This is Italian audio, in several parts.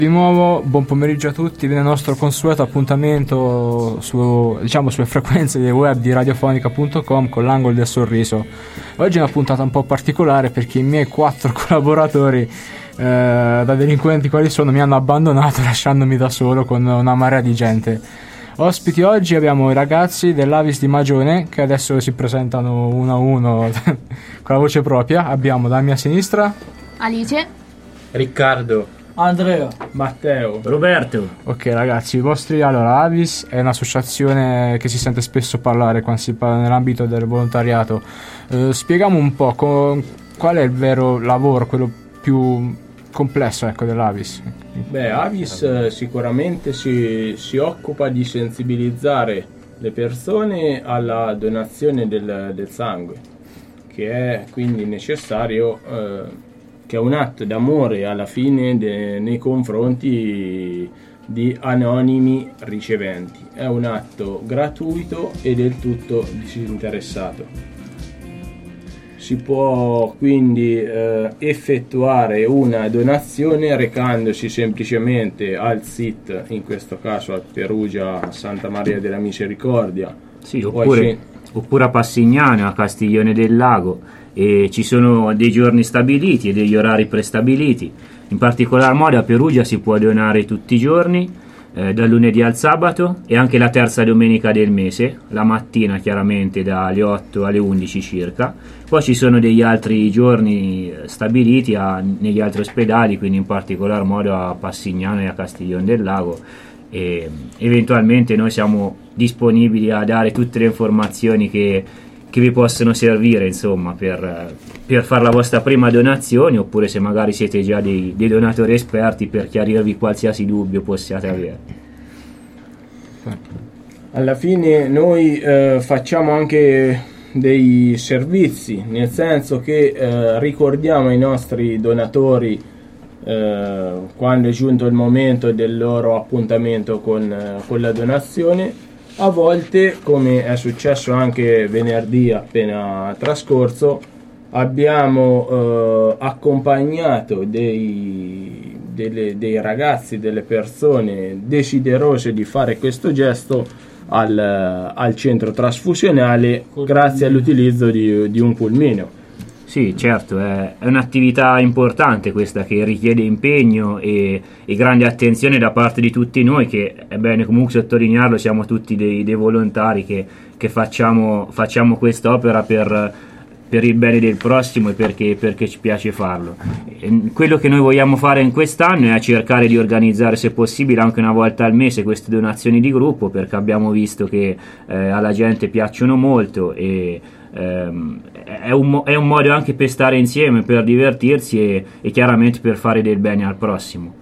Di nuovo, buon pomeriggio a tutti nel nostro consueto appuntamento sulle frequenze del web di radiofonica.com con l'angolo del sorriso. Oggi è una puntata un po' particolare perché i miei 4 collaboratori, da delinquenti quali sono, mi hanno abbandonato lasciandomi da solo con una marea di gente. Ospiti oggi abbiamo i ragazzi dell'Avis di Magione che adesso si presentano uno a uno con la voce propria. Abbiamo dalla mia sinistra Alice, Riccardo, Andrea, Matteo, Roberto. Ok ragazzi, allora Avis è un'associazione che si sente spesso parlare quando si parla nell'ambito del volontariato. Spieghiamo un po' qual è il vero lavoro, quello più complesso, ecco, dell'Avis. Avis sicuramente si occupa di sensibilizzare le persone alla donazione del sangue, che è quindi necessario, che è un atto d'amore alla fine nei confronti di anonimi riceventi. È un atto gratuito e del tutto disinteressato. Si può quindi effettuare una donazione recandosi semplicemente al SIT, in questo caso a Perugia Santa Maria della Misericordia. Sì, oppure a Passignano, a Castiglione del Lago. E ci sono dei giorni stabiliti e degli orari prestabiliti. In particolar modo a Perugia si può donare tutti i giorni, dal lunedì al sabato, e anche la terza domenica del mese, la mattina chiaramente dalle 8 alle 11 circa. Poi ci sono degli altri giorni stabiliti negli altri ospedali, quindi in particolar modo a Passignano e a Castiglione del Lago, e eventualmente noi siamo disponibili a dare tutte le informazioni che vi possono servire, insomma, per fare la vostra prima donazione, oppure se magari siete già dei donatori esperti, per chiarirvi qualsiasi dubbio possiate avere. Alla fine noi facciamo anche dei servizi, nel senso che ricordiamo ai nostri donatori, quando è giunto il momento del loro appuntamento con la donazione. A volte, come è successo anche venerdì appena trascorso, abbiamo accompagnato dei ragazzi, delle persone desiderose di fare questo gesto al centro trasfusionale grazie all'utilizzo di un pulmino. Sì, certo, è un'attività importante questa, che richiede impegno e grande attenzione da parte di tutti noi, che è bene comunque sottolinearlo, siamo tutti dei volontari che facciamo quest'opera per il bene del prossimo e perché ci piace farlo. Quello che noi vogliamo fare in quest'anno è cercare di organizzare, se possibile, anche una volta al mese queste donazioni di gruppo, perché abbiamo visto che alla gente piacciono molto e è un modo anche per stare insieme, per divertirsi e chiaramente per fare del bene al prossimo.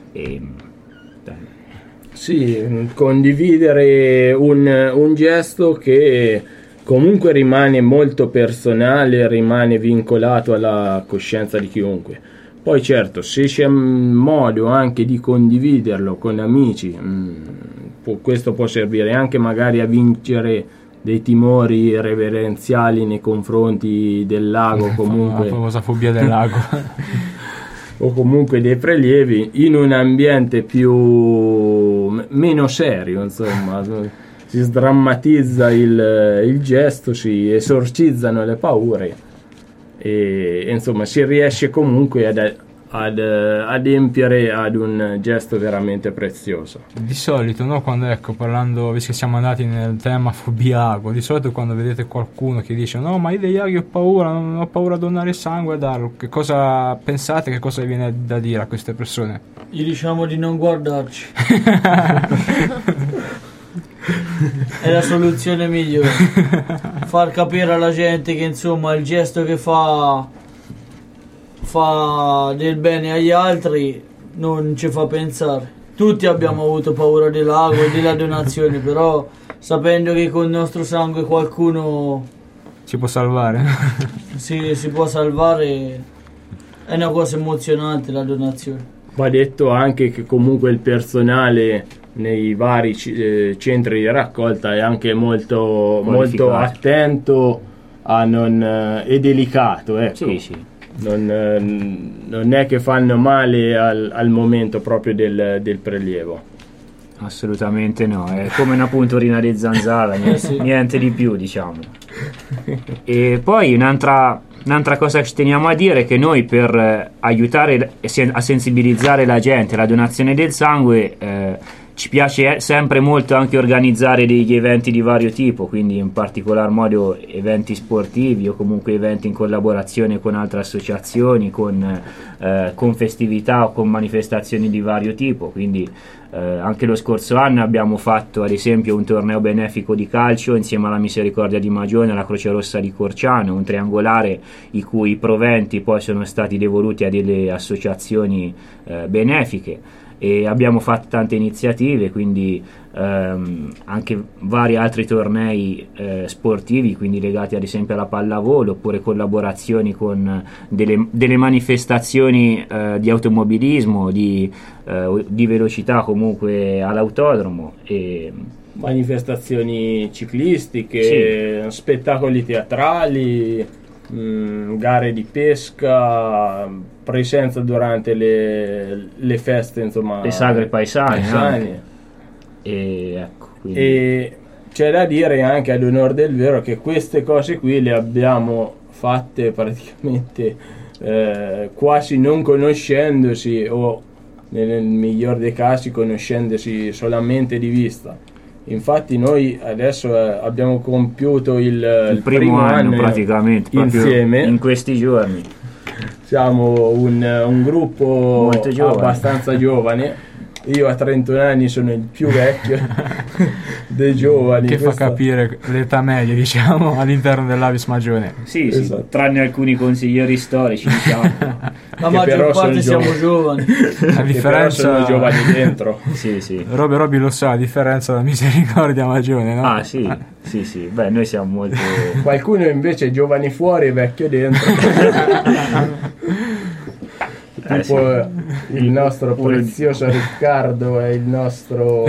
Sì, condividere un gesto che comunque rimane molto personale, rimane vincolato alla coscienza di chiunque. Poi certo, se c'è modo anche di condividerlo con amici, questo può servire anche magari a vincere dei timori reverenziali nei confronti del lago, comunque la famosa fobia del lago o comunque dei prelievi, in un ambiente meno serio, insomma. Si sdrammatizza il gesto, si esorcizzano le paure e insomma si riesce comunque ad adempiere ad un gesto veramente prezioso. Di solito, no, quando, ecco, parlando, visto che siamo andati nel tema fobia ago, di solito quando vedete qualcuno che dice no, ma io degli aghi ho paura, non ho paura a donare sangue a darlo, che cosa pensate, che cosa viene da dire a queste persone? gli diciamo di non guardarci. È la soluzione migliore. Far capire alla gente che insomma il gesto che fa del bene agli altri non ci fa pensare. Tutti abbiamo avuto paura del lago e della donazione, però sapendo che con il nostro sangue qualcuno ci può salvare. si può salvare, è una cosa emozionante la donazione. Va detto anche che comunque il personale nei vari centri di raccolta è anche molto attento a non e delicato, ecco. Sì. non è che fanno male al momento proprio del prelievo. Assolutamente no, è come una punturina di zanzara, niente di più, diciamo. E poi un'altra cosa che ci teniamo a dire è che noi, per aiutare a sensibilizzare la gente alla donazione del sangue, ci piace sempre molto anche organizzare degli eventi di vario tipo, quindi in particolar modo eventi sportivi o comunque eventi in collaborazione con altre associazioni, con festività o con manifestazioni di vario tipo. Quindi anche lo scorso anno abbiamo fatto ad esempio un torneo benefico di calcio insieme alla Misericordia di Magione e alla Croce Rossa di Corciano, un triangolare i cui proventi poi sono stati devoluti a delle associazioni benefiche. E abbiamo fatto tante iniziative, quindi anche vari altri tornei sportivi, quindi legati ad esempio alla pallavolo, oppure collaborazioni con delle manifestazioni di automobilismo, di velocità comunque all'autodromo, e manifestazioni ciclistiche, sì, spettacoli teatrali, gare di pesca, presenza durante le feste, insomma, le sagre paesane. E ecco, quindi. E c'è da dire anche ad onor del vero che queste cose qui le abbiamo fatte praticamente quasi non conoscendosi, o nel miglior dei casi conoscendosi solamente di vista. Infatti noi adesso abbiamo compiuto il primo anno praticamente insieme in questi giorni. Siamo un gruppo abbastanza giovane. Io a 31 anni sono il più vecchio dei giovani. Che fa capire l'età media, diciamo, all'interno dell'Avis Magione. Sì, esatto. Sì, tranne alcuni consiglieri storici, diciamo. La maggior parte siamo giovani. La differenza, sono giovani dentro. Sì, sì. Robby lo sa, la differenza della Misericordia Magione, no? Ah, sì, sì, sì. Beh, noi siamo molto. Qualcuno invece è giovani fuori e vecchio dentro. Tipo sì, il nostro prezioso Riccardo è il nostro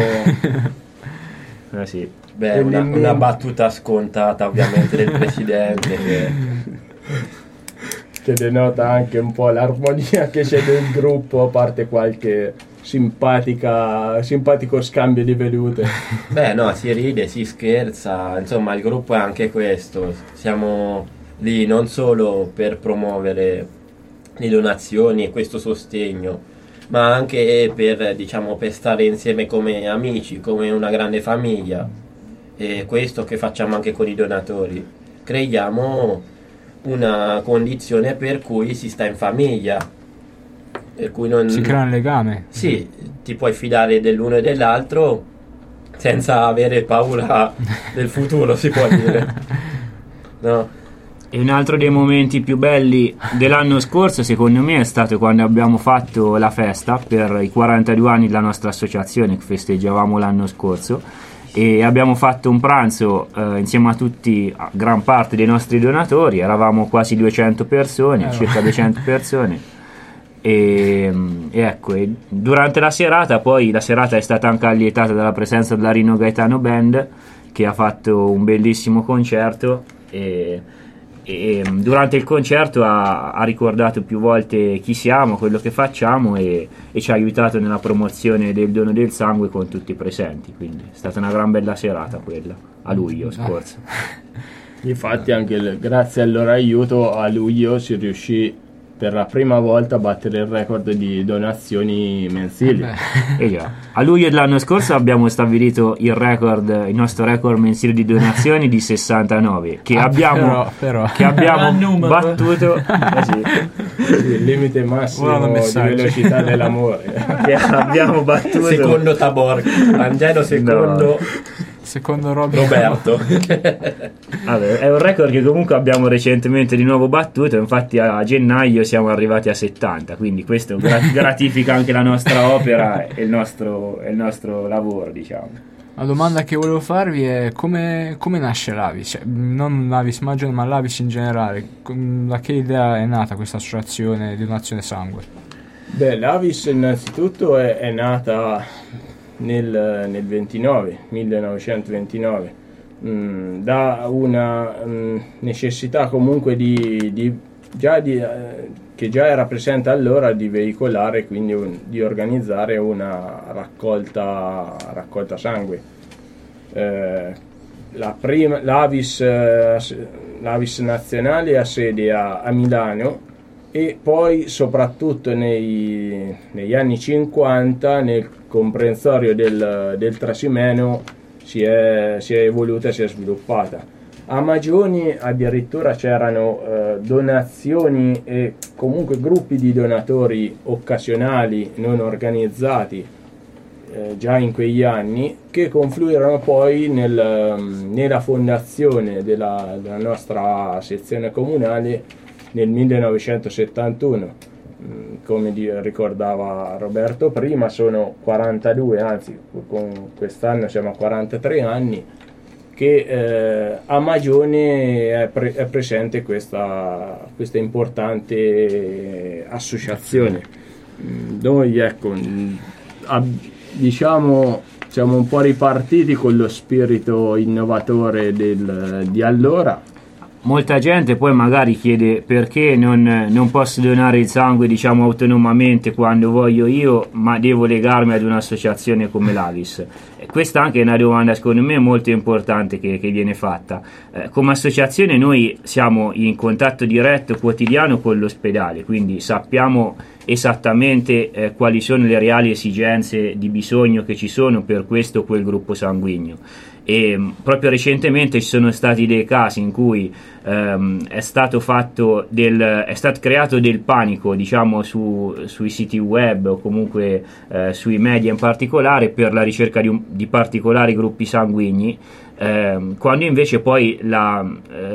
sì. Beh, una battuta scontata ovviamente del presidente che denota anche un po' l'armonia che c'è nel gruppo, a parte qualche simpatico scambio di vedute. Beh, no, si ride, si scherza, insomma il gruppo è anche questo, siamo lì non solo per promuovere le donazioni e questo sostegno, ma anche per stare insieme come amici, come una grande famiglia. E questo che facciamo anche con i donatori, creiamo una condizione per cui si sta in famiglia, per cui non si crea un legame. Sì, ti puoi fidare dell'uno e dell'altro senza avere paura del futuro, si può dire, no? E un altro dei momenti più belli dell'anno scorso, secondo me, è stato quando abbiamo fatto la festa per i 42 anni della nostra associazione, che festeggiavamo l'anno scorso, e abbiamo fatto un pranzo insieme a gran parte dei nostri donatori. Eravamo quasi 200 persone, circa 200 persone, e ecco, e durante la serata è stata anche allietata dalla presenza della Rino Gaetano Band, che ha fatto un bellissimo concerto, e durante il concerto ha ricordato più volte chi siamo, quello che facciamo, e ci ha aiutato nella promozione del dono del sangue con tutti i presenti. Quindi è stata una gran bella serata quella, a luglio scorso. Infatti anche grazie al loro aiuto a luglio si riuscì per la prima volta a battere il record di donazioni mensili. E già, a luglio dell'anno scorso abbiamo stabilito il nostro record mensile di donazioni di 69, che abbiamo battuto. Sì, il limite massimo di velocità dell'amore che abbiamo battuto. Secondo Tabor, Angelo secondo. Secondo Roberto. Vabbè, è un record che comunque abbiamo recentemente di nuovo battuto. Infatti a gennaio siamo arrivati a 70, quindi questo gratifica anche la nostra opera e il nostro lavoro, diciamo. La domanda che volevo farvi è come nasce l'Avis, cioè, non l'Avis Magione ma l'Avis in generale. Da che idea è nata questa associazione di donazione sangue? Beh, l'Avis innanzitutto è nata nel 1929, da una necessità comunque di che già era presente allora, di veicolare, quindi di organizzare una raccolta sangue. L'Avis nazionale ha sede a Milano, e poi soprattutto negli anni 50 nel comprensorio del Trasimeno si è evoluta e si è sviluppata. A Magioni addirittura c'erano donazioni e comunque gruppi di donatori occasionali non organizzati già in quegli anni, che confluirono poi nella fondazione della nostra sezione comunale nel 1971. Come ricordava Roberto prima, sono 42, anzi con quest'anno siamo a 43 anni che a Magione è presente questa importante associazione. Noi diciamo siamo un po' ripartiti con lo spirito innovatore di allora. Molta gente poi magari chiede perché non posso donare il sangue, diciamo, autonomamente quando voglio io, ma devo legarmi ad un'associazione come l'Avis. Questa anche è una domanda secondo me molto importante che viene fatta. Come associazione noi siamo in contatto diretto quotidiano con l'ospedale, quindi sappiamo esattamente quali sono le reali esigenze di bisogno che ci sono per questo o quel gruppo sanguigno. E proprio recentemente ci sono stati dei casi in cui è stato creato del panico, diciamo, sui siti web o comunque sui media in particolare, per la ricerca di particolari gruppi sanguigni, quando invece poi la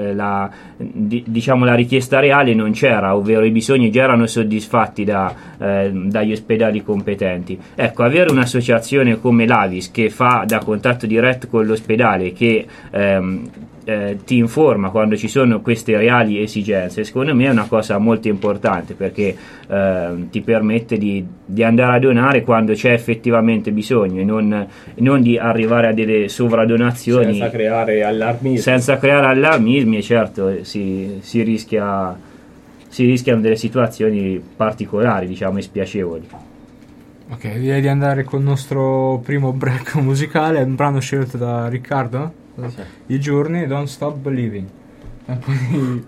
richiesta reale non c'era, ovvero i bisogni già erano soddisfatti dagli ospedali competenti. Ecco, avere un'associazione come l'Avis che fa da contatto diretto con l'ospedale, che ti informa quando ci sono queste reali esigenze, secondo me è una cosa molto importante, perché ti permette di andare a donare quando c'è effettivamente bisogno, e non di arrivare a delle sovradonazioni senza creare allarmismi. E certo si rischiano delle situazioni particolari, diciamo, e spiacevoli. Ok, direi di andare con il nostro primo break musicale, un brano scelto da Riccardo, no? Sì. I Giorni, Don't Stop Believing. E poi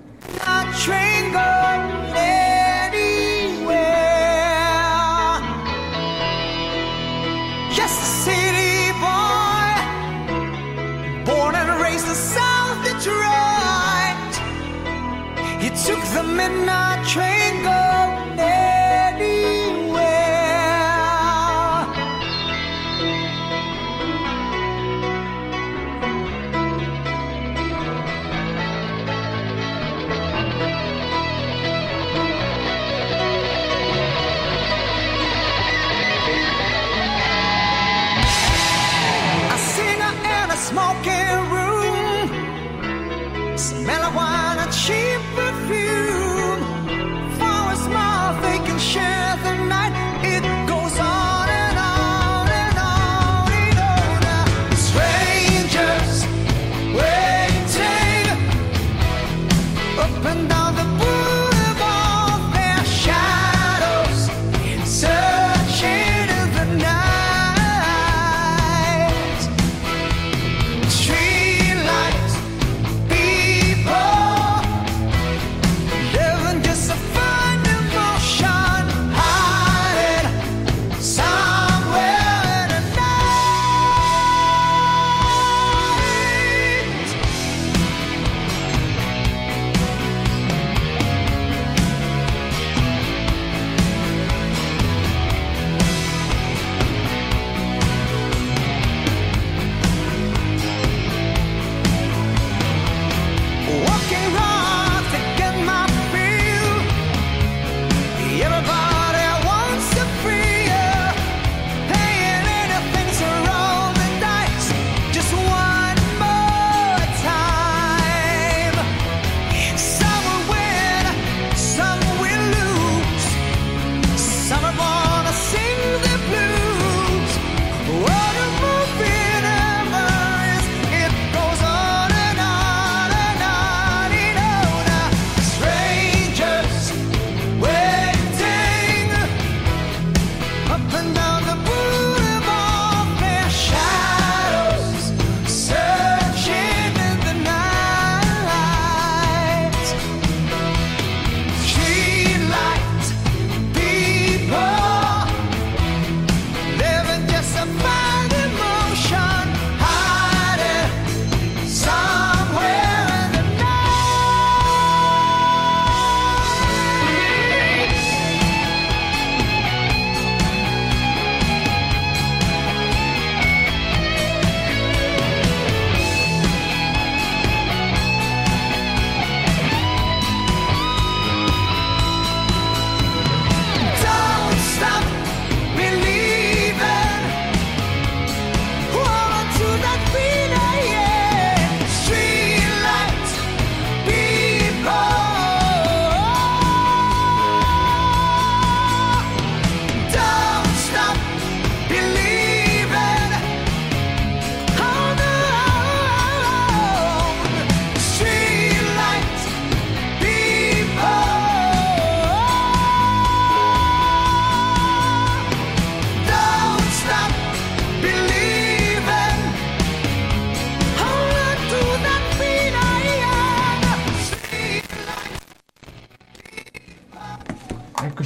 Just a city boy, born and raised in South Detroit. He took the midnight train going anywhere. Smoking room, smell of wine and cheap perfume, for a small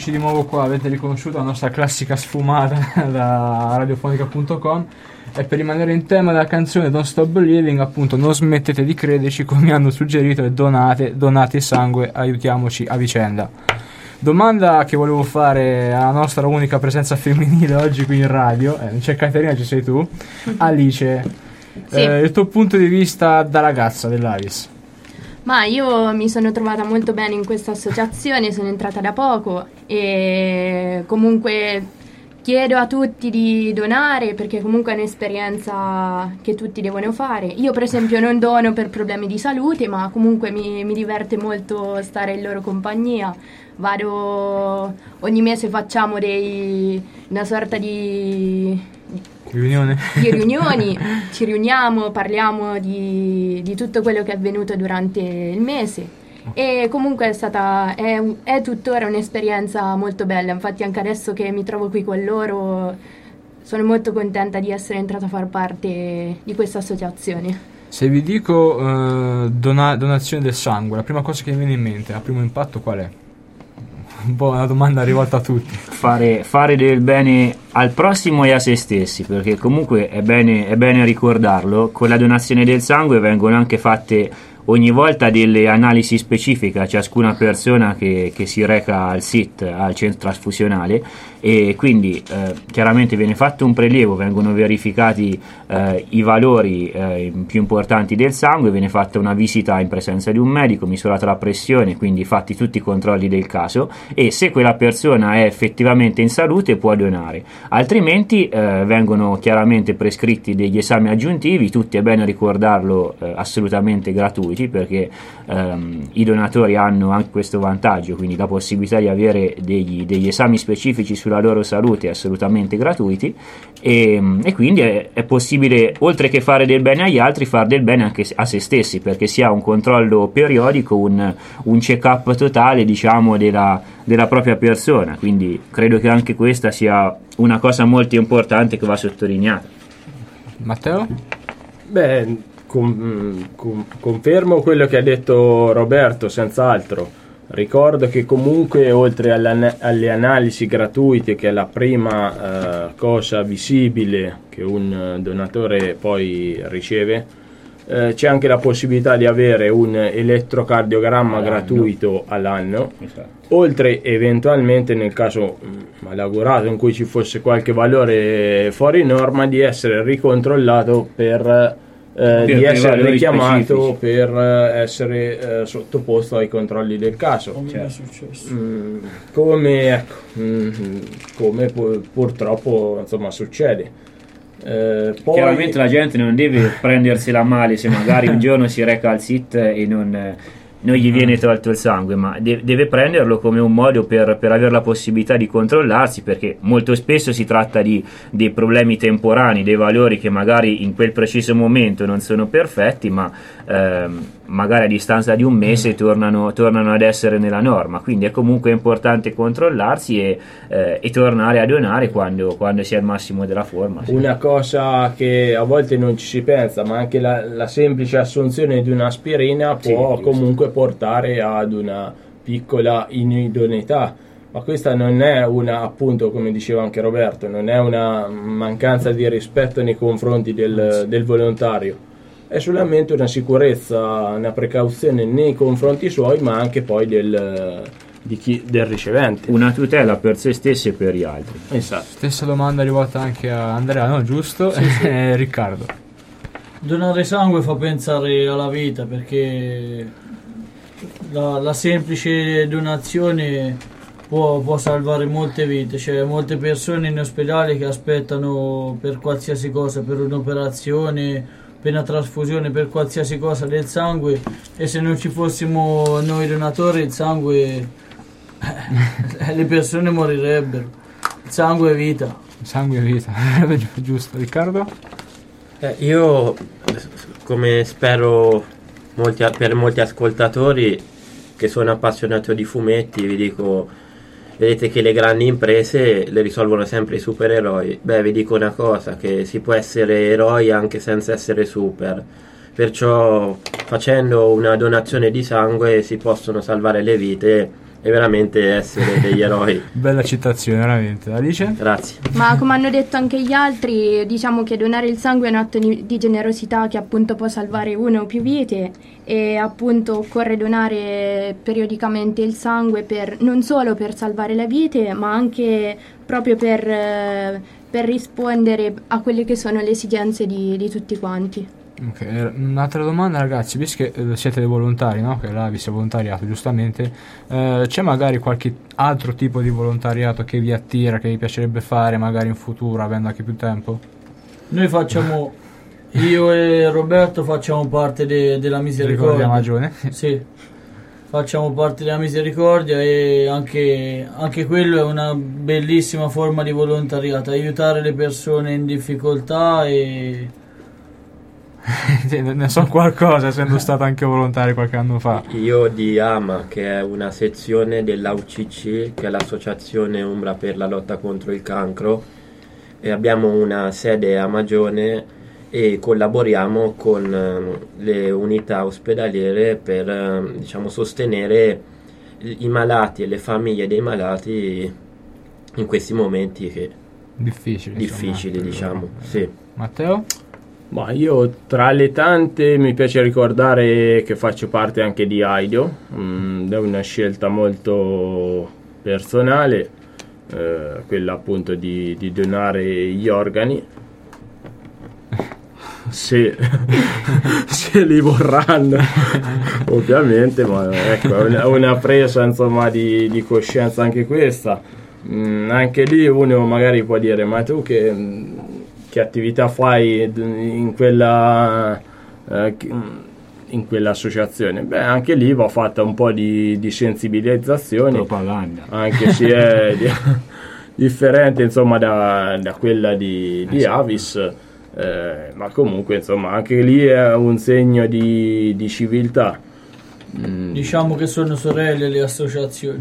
eccoci di nuovo qua, avete riconosciuto la nostra classica sfumata da radiofonica.com, e per rimanere in tema della canzone Don't Stop Believing, appunto, non smettete di crederci come hanno suggerito, e donate sangue, aiutiamoci a vicenda. Domanda che volevo fare alla nostra unica presenza femminile oggi qui in radio, non c'è Caterina, ci sei tu. Alice, Sì. Il tuo punto di vista da ragazza dell'Avis? Ma io mi sono trovata molto bene in questa associazione, sono entrata da poco e comunque chiedo a tutti di donare, perché comunque è un'esperienza che tutti devono fare. Io per esempio non dono per problemi di salute, ma comunque mi diverte molto stare in loro compagnia. Ogni mese facciamo una sorta di riunioni, ci riuniamo, parliamo di tutto quello che è avvenuto durante il mese, e comunque è tuttora un'esperienza molto bella. Infatti anche adesso che mi trovo qui con loro sono molto contenta di essere entrata a far parte di questa associazione. Se vi dico donazione del sangue, la prima cosa che mi viene in mente, a primo impatto, qual è? Un po' una domanda rivolta a tutti. Fare del bene al prossimo e a se stessi, perché comunque è bene ricordarlo, con la donazione del sangue vengono anche fatte ogni volta delle analisi specifiche a ciascuna persona che si reca al SIT, al centro trasfusionale, e quindi chiaramente viene fatto un prelievo, vengono verificati i valori più importanti del sangue, viene fatta una visita in presenza di un medico, misurata la pressione, quindi fatti tutti i controlli del caso, e se quella persona è effettivamente in salute può donare, altrimenti vengono chiaramente prescritti degli esami aggiuntivi, tutti, è bene ricordarlo, assolutamente gratuiti, perché i donatori hanno anche questo vantaggio, quindi la possibilità di avere degli esami specifici sulla loro salute assolutamente gratuiti, e quindi è possibile, oltre che fare del bene agli altri, fare del bene anche a se stessi, perché si ha un controllo periodico, un check-up totale, diciamo, della propria persona. Quindi credo che anche questa sia una cosa molto importante che va sottolineata. Matteo? Beh, confermo quello che ha detto Roberto, senz'altro. Ricordo che comunque, oltre alle analisi gratuite, che è la prima cosa visibile che un donatore poi riceve, c'è anche la possibilità di avere un elettrocardiogramma gratuito all'anno. Esatto. Oltre eventualmente, nel caso malaugurato in cui ci fosse qualche valore fuori norma, di essere ricontrollato per di essere richiamato specifici, per essere sottoposto ai controlli del caso. Come è successo? Come purtroppo, insomma, succede. Poi, chiaramente la gente non deve prendersela male se magari un giorno si reca al SIT e non gli viene tolto il sangue, ma deve prenderlo come un modo per avere la possibilità di controllarsi, perché molto spesso si tratta dei problemi temporanei, dei valori che magari in quel preciso momento non sono perfetti, ma magari a distanza di un mese tornano ad essere nella norma. Quindi è comunque importante controllarsi e tornare a donare quando si è al massimo della forma. Sì. Una cosa che a volte non ci si pensa, ma anche la semplice assunzione di un'aspirina può comunque portare ad una piccola inidoneità, ma questa non è appunto, come diceva anche Roberto, non è una mancanza di rispetto nei confronti del volontario, è solamente una sicurezza, una precauzione nei confronti suoi, ma anche poi del ricevente. Una tutela per se stessi e per gli altri. Esatto. Stessa domanda rivolta anche a Andrea, no? Giusto? Sì. Riccardo. Donare sangue fa pensare alla vita, perché la semplice donazione può salvare molte vite. C'è molte persone in ospedale che aspettano per qualsiasi cosa, per un'operazione, per una trasfusione, per qualsiasi cosa del sangue, e se non ci fossimo noi donatori, il sangue le persone morirebbero. Il sangue è vita. Il sangue è vita. Giusto. Riccardo? Io, come spero per molti ascoltatori che sono appassionati di fumetti, vi dico, vedete che le grandi imprese le risolvono sempre i supereroi. Beh, vi dico una cosa, che si può essere eroi anche senza essere super, perciò facendo una donazione di sangue si possono salvare le vite e veramente essere degli eroi. Bella citazione, veramente. Alice? Grazie. Ma come hanno detto anche gli altri, diciamo che donare il sangue è un atto di generosità che appunto può salvare una o più vite, e appunto occorre donare periodicamente il sangue non solo per salvare le vite, ma anche proprio per rispondere a quelle che sono le esigenze di tutti quanti. Ok, un'altra domanda, ragazzi, visto che siete dei volontari, no? Che l'Avis è volontariato, giustamente, c'è magari qualche altro tipo di volontariato che vi attira, che vi piacerebbe fare magari in futuro, avendo anche più tempo? Noi facciamo, io e Roberto facciamo parte della Misericordia. Magione? Sì, facciamo parte della Misericordia, e anche quello è una bellissima forma di volontariato, aiutare le persone in difficoltà. E ne so qualcosa, essendo stato anche volontario qualche anno fa. Io di AMA, che è una sezione dell'AUCC, che è l'Associazione Umbra per la lotta contro il cancro, e abbiamo una sede a Magione e collaboriamo con le unità ospedaliere per diciamo sostenere i malati e le famiglie dei malati in questi momenti che difficili, diciamo. Sì. Matteo? Ma io tra le tante mi piace ricordare che faccio parte anche di AIDO, è una scelta molto personale, quella appunto di donare gli organi, se li vorranno ovviamente, ma ecco, è una presa insomma di coscienza anche questa. Anche lì uno magari può dire: ma tu che attività fai in quell'associazione? Beh, anche lì va fatta un po' di sensibilizzazione, propaganda, anche se è differente insomma da quella di Avis, ma comunque insomma anche lì è un segno di civiltà. Diciamo che sono sorelle le associazioni.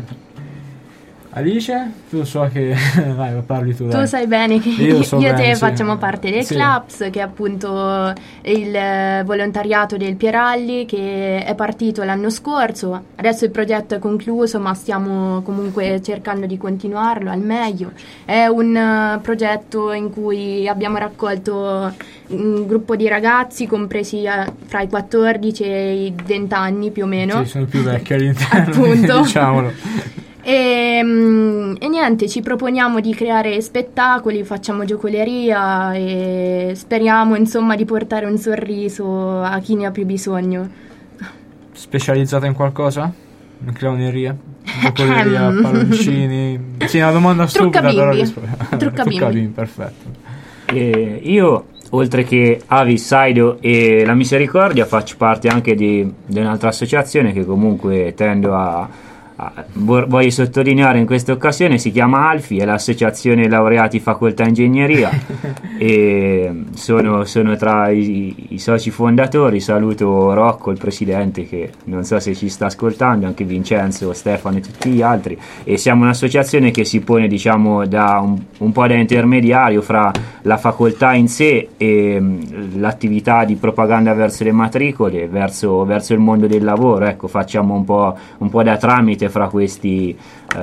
Alice, tu so che vai, parli tu. Tu sai bene che io e te facciamo parte del sì. CLAPS, che è appunto il volontariato del Pieralli, che è partito l'anno scorso. Adesso il progetto è concluso, ma stiamo comunque cercando di continuarlo al meglio. È un progetto in cui abbiamo raccolto un gruppo di ragazzi compresi fra i 14 e i 20 anni più o meno. Sì, sono più vecchi all'interno, appunto. diciamolo. E niente, ci proponiamo di creare spettacoli, facciamo giocoleria e speriamo insomma di portare un sorriso a chi ne ha più bisogno. Specializzata in qualcosa? In clowneria? Giocoleria, palloncini? Sì, una domanda stupida, però Trucca bimbi, perfetto. Io, oltre che Avis, AIDO e la Misericordia, faccio parte anche di un'altra associazione che comunque tendo a voglio sottolineare in questa occasione. Si chiama ALFI, è l'associazione laureati facoltà ingegneria e sono tra i soci fondatori. Saluto Rocco, il presidente, che non so se ci sta ascoltando, anche Vincenzo, Stefano e tutti gli altri, e siamo un'associazione che si pone diciamo da un po' da intermediario fra la facoltà in sé e l'attività di propaganda verso le matricole, verso il mondo del lavoro. Ecco, facciamo un po' da tramite fra questi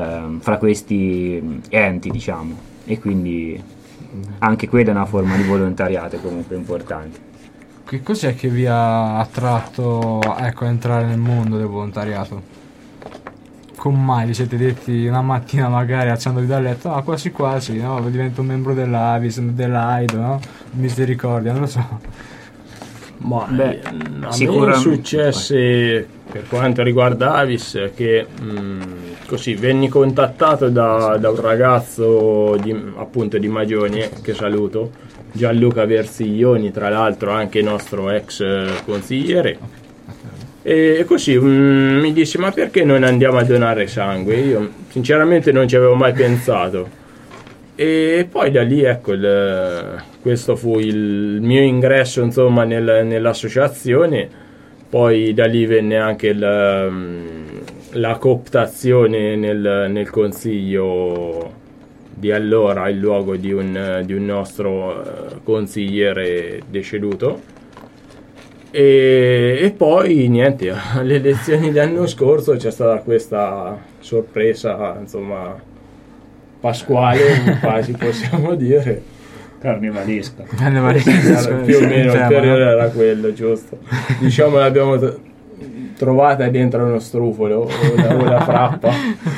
enti, diciamo, e quindi anche quella è una forma di volontariato comunque importante. Che cos'è che vi ha attratto, ecco, a entrare nel mondo del volontariato? Come mai vi siete detti una mattina, magari alzandovi dal letto, quasi quasi, no? Divento un membro dell'Avis, dell'AIDO, no? Misericordia, non lo so. Ma a me successe, per quanto riguarda Avis, che così venni contattato da un ragazzo appunto di Magione, che saluto, Gianluca Versiglioni, tra l'altro anche nostro ex consigliere, e così mi disse: ma perché non andiamo a donare sangue? Io sinceramente non ci avevo mai pensato. E poi da lì, ecco, questo fu il mio ingresso insomma nell'associazione. Poi da lì venne anche la cooptazione nel consiglio di allora, in luogo di un nostro consigliere deceduto. E poi niente, alle elezioni dell'anno scorso c'è stata questa sorpresa, insomma, pasquale, quasi possiamo dire. Carnevalesca. Più o meno il periodo era quello, giusto. Diciamo l'abbiamo trovata dentro uno strufolo o una frappa.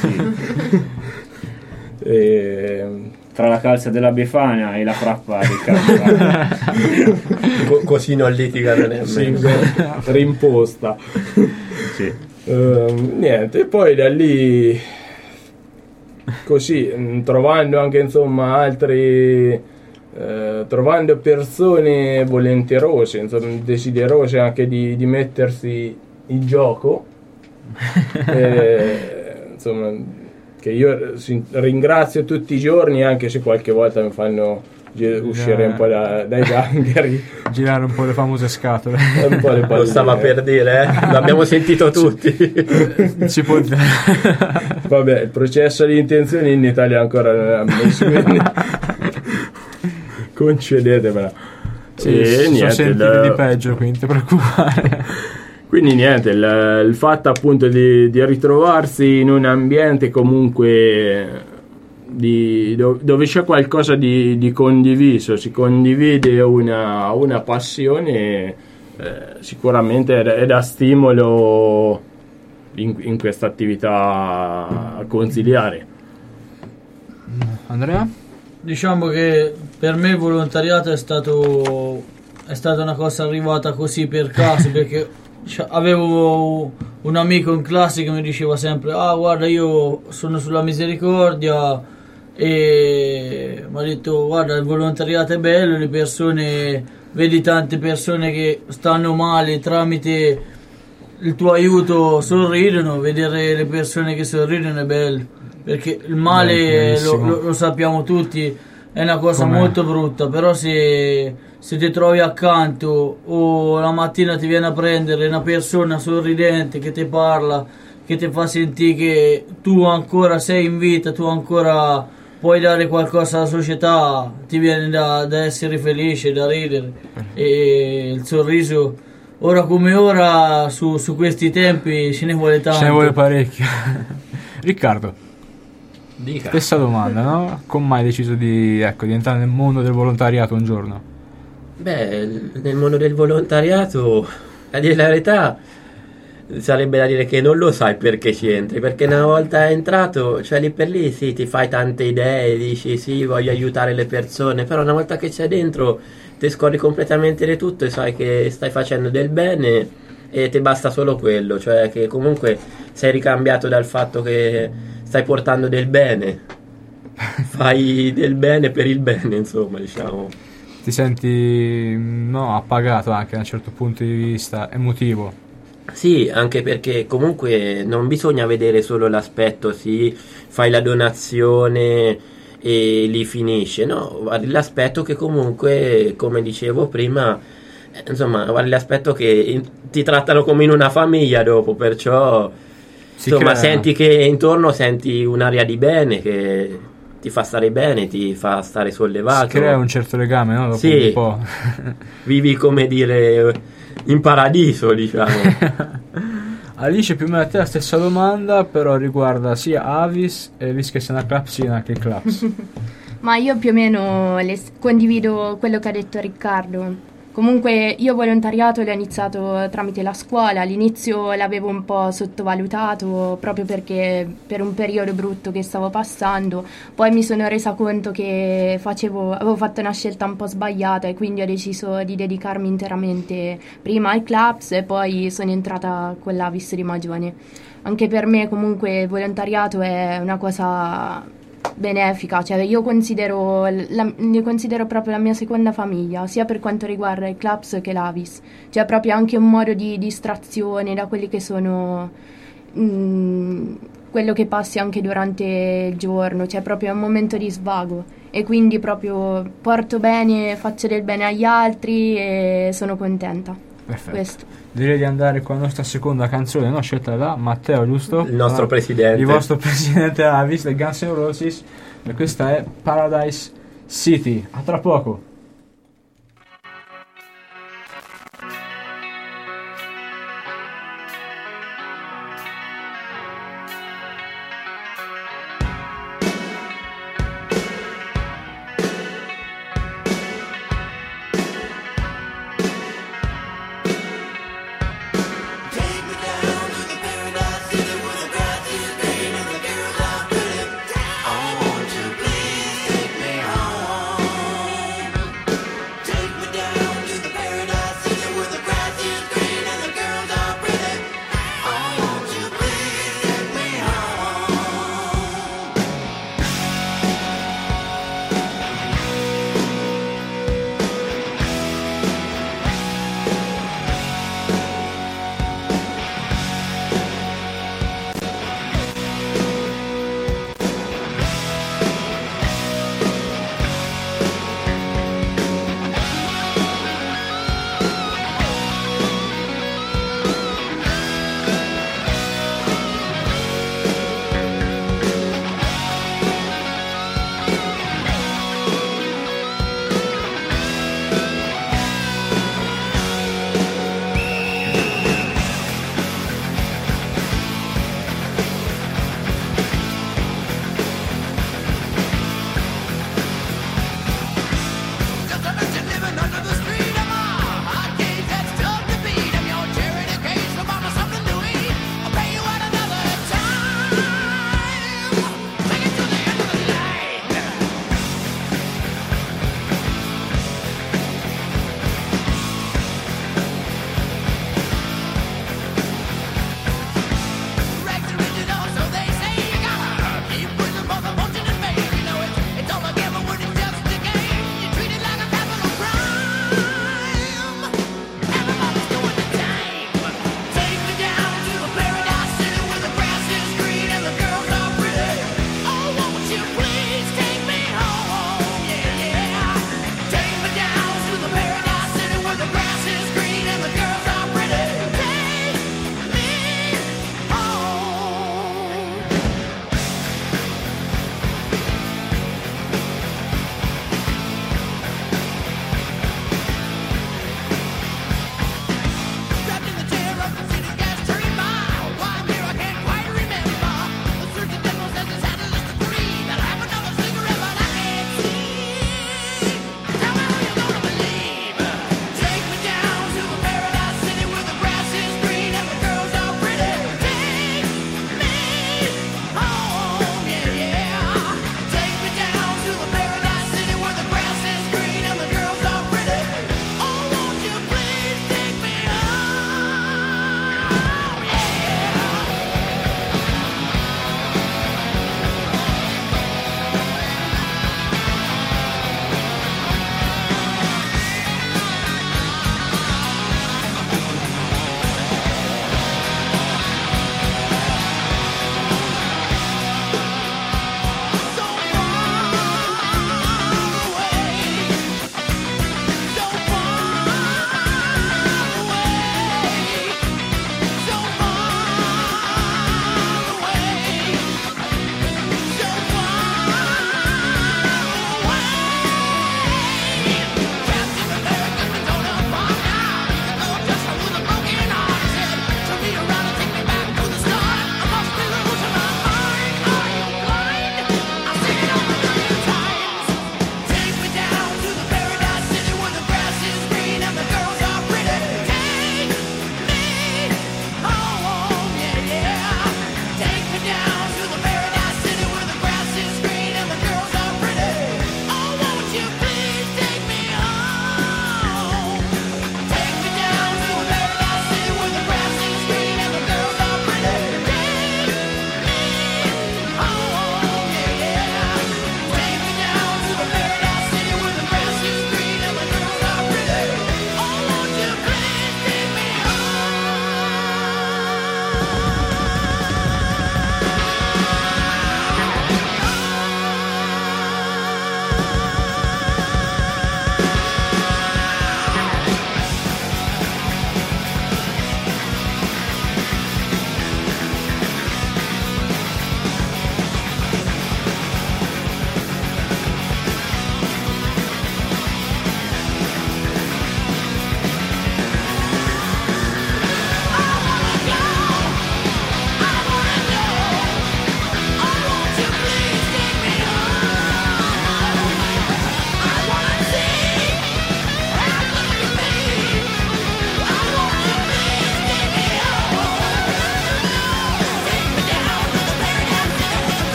Sì. Tra la calza della Befana e la frappa del carnevale. Così non litigano nemmeno. Rimposta. Sì. Niente, e poi da lì così trovando anche insomma altri trovando persone volenterose, insomma, desiderose anche di mettersi in gioco, insomma, che io ringrazio tutti i giorni, anche se qualche volta mi fanno uscire un po' dai gangheri, girare un po' le famose scatole. Un po' le Lo stava per dire, l'abbiamo sentito tutti. Si può dire. Vabbè, il processo di intenzioni in Italia ancora non è ammesso, quindi concedetemela. Sì, sono sentiti di peggio, quindi non ti preoccupare. Quindi niente, il fatto appunto di ritrovarsi in un ambiente comunque dove c'è qualcosa di condiviso, si condivide una passione, sicuramente è da stimolo in questa attività consiliare. Andrea? Diciamo che per me il volontariato è stata una cosa arrivata così per caso, perché avevo un amico in classe che mi diceva sempre: ah, guarda, io sono sulla misericordia, e mi ha detto: guarda, il volontariato è bello, le persone, vedi tante persone che stanno male, tramite il tuo aiuto sorridono. Vedere le persone che sorridono è bello, perché il male lo sappiamo tutti, è una cosa molto brutta, però se ti trovi accanto o la mattina ti viene a prendere una persona sorridente che ti parla, che ti fa sentire che tu ancora sei in vita, tu ancora puoi dare qualcosa alla società, ti viene da essere felice, da ridere, e il sorriso ora come ora su questi tempi ce ne vuole tanto. Ce ne vuole parecchio. Riccardo, Dica. stessa domanda, no? Come mai hai deciso di entrare nel mondo del volontariato un giorno? Beh, nel mondo del volontariato, a dire la verità, sarebbe da dire che non lo sai perché ci entri, perché una volta entrato, cioè lì per lì sì, ti fai tante idee, dici sì, voglio aiutare le persone, però una volta che sei dentro ti scordi completamente di tutto e sai che stai facendo del bene e ti basta solo quello, cioè che comunque sei ricambiato dal fatto che stai portando del bene, fai del bene per il bene, insomma, diciamo. Ti senti appagato anche da un certo punto di vista emotivo? Sì, anche perché comunque non bisogna vedere solo l'aspetto, sì, fai la donazione e lì finisce, no, guardi l'aspetto che comunque, come dicevo prima, insomma, guardi l'aspetto che ti trattano come in una famiglia dopo, perciò insomma senti che intorno senti un'aria di bene che ti fa stare bene, ti fa stare sollevato. Si crea un certo legame, no? Dopo sì, un po'. vivi, come dire, in paradiso, diciamo. Alice, più o meno a te la stessa domanda, però riguarda sia Avis e Viskesena Claps sia anche il Claps. Ma io più o meno condivido quello che ha detto Riccardo. Comunque io volontariato l'ho iniziato tramite la scuola, all'inizio l'avevo un po' sottovalutato proprio perché per un periodo brutto che stavo passando, poi mi sono resa conto che avevo fatto una scelta un po' sbagliata e quindi ho deciso di dedicarmi interamente prima al Claps e poi sono entrata con l'Avis di Magione. Anche per me comunque il volontariato è una cosa benefica, cioè io li considero proprio la mia seconda famiglia, sia per quanto riguarda il Claps che l'Avis, cioè proprio anche un modo di distrazione da quelli che sono quello che passi anche durante il giorno, cioè proprio un momento di svago e quindi proprio porto bene, faccio del bene agli altri e sono contenta. Perfetto. Questo. Direi di andare con la nostra seconda canzone, no? Scelta da Matteo, giusto? Il nostro presidente. Il vostro presidente Avis del Guns N' Roses. E questa è Paradise City. A tra poco.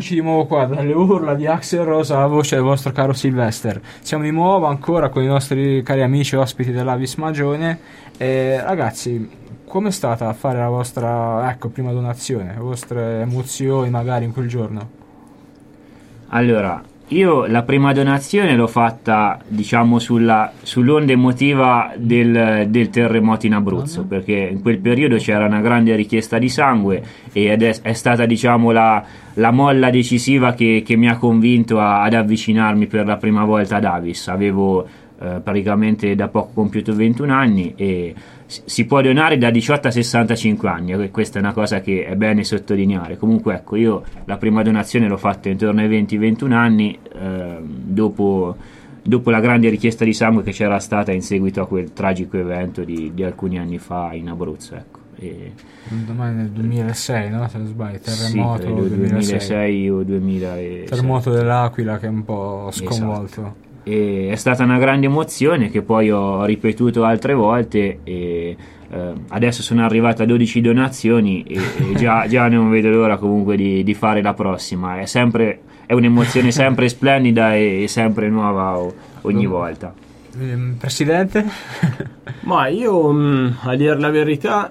Eccoci di nuovo qua, dalle urla di Axel Rose alla voce del vostro caro Sylvester. Siamo di nuovo ancora con i nostri cari amici ospiti dell'Avis Magione. Ragazzi, com'è stata a fare la vostra, prima donazione, le vostre emozioni magari in quel giorno? Allora, io la prima donazione l'ho fatta, diciamo, sull'onda emotiva del terremoto in Abruzzo, perché in quel periodo c'era una grande richiesta di sangue ed è stata, diciamo, la molla decisiva che mi ha convinto ad avvicinarmi per la prima volta ad Avis. Avevo praticamente da poco compiuto 21 anni e si può donare da 18 a 65 anni, questa è una cosa che è bene sottolineare. Comunque ecco, io la prima donazione l'ho fatta intorno ai 20-21 anni, dopo la grande richiesta di sangue che c'era stata in seguito a quel tragico evento di alcuni anni fa in Abruzzo, ecco. Domani nel 2006, no? Se non sbaglio, terremoto, sì, credo 2006 o 2007. Terremoto dell'Aquila che è un po' sconvolto. Esatto. E è stata una grande emozione che poi ho ripetuto altre volte e adesso sono arrivate a 12 donazioni e già non vedo l'ora comunque di fare la prossima. È un'emozione sempre splendida e sempre nuova ogni volta. Presidente? Ma io, a dire la verità,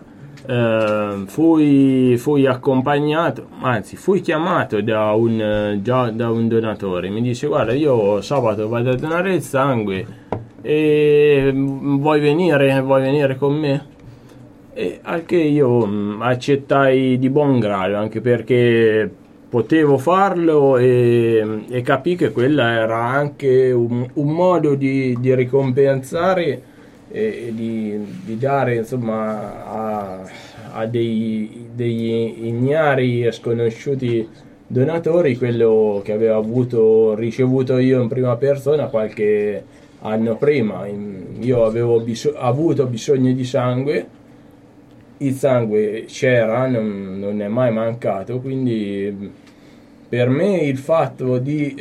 fui accompagnato, anzi fui chiamato da un donatore. Mi dice: guarda, io sabato vado a donare il sangue e vuoi venire con me? E anche io accettai di buon grado, anche perché potevo farlo e capii che quella era anche un modo di ricompensare e di dare, insomma, a degli ignari e sconosciuti donatori quello che avevo ricevuto io in prima persona qualche anno prima. Io avevo avuto bisogno di sangue, il sangue c'era, non è mai mancato, quindi per me il fatto di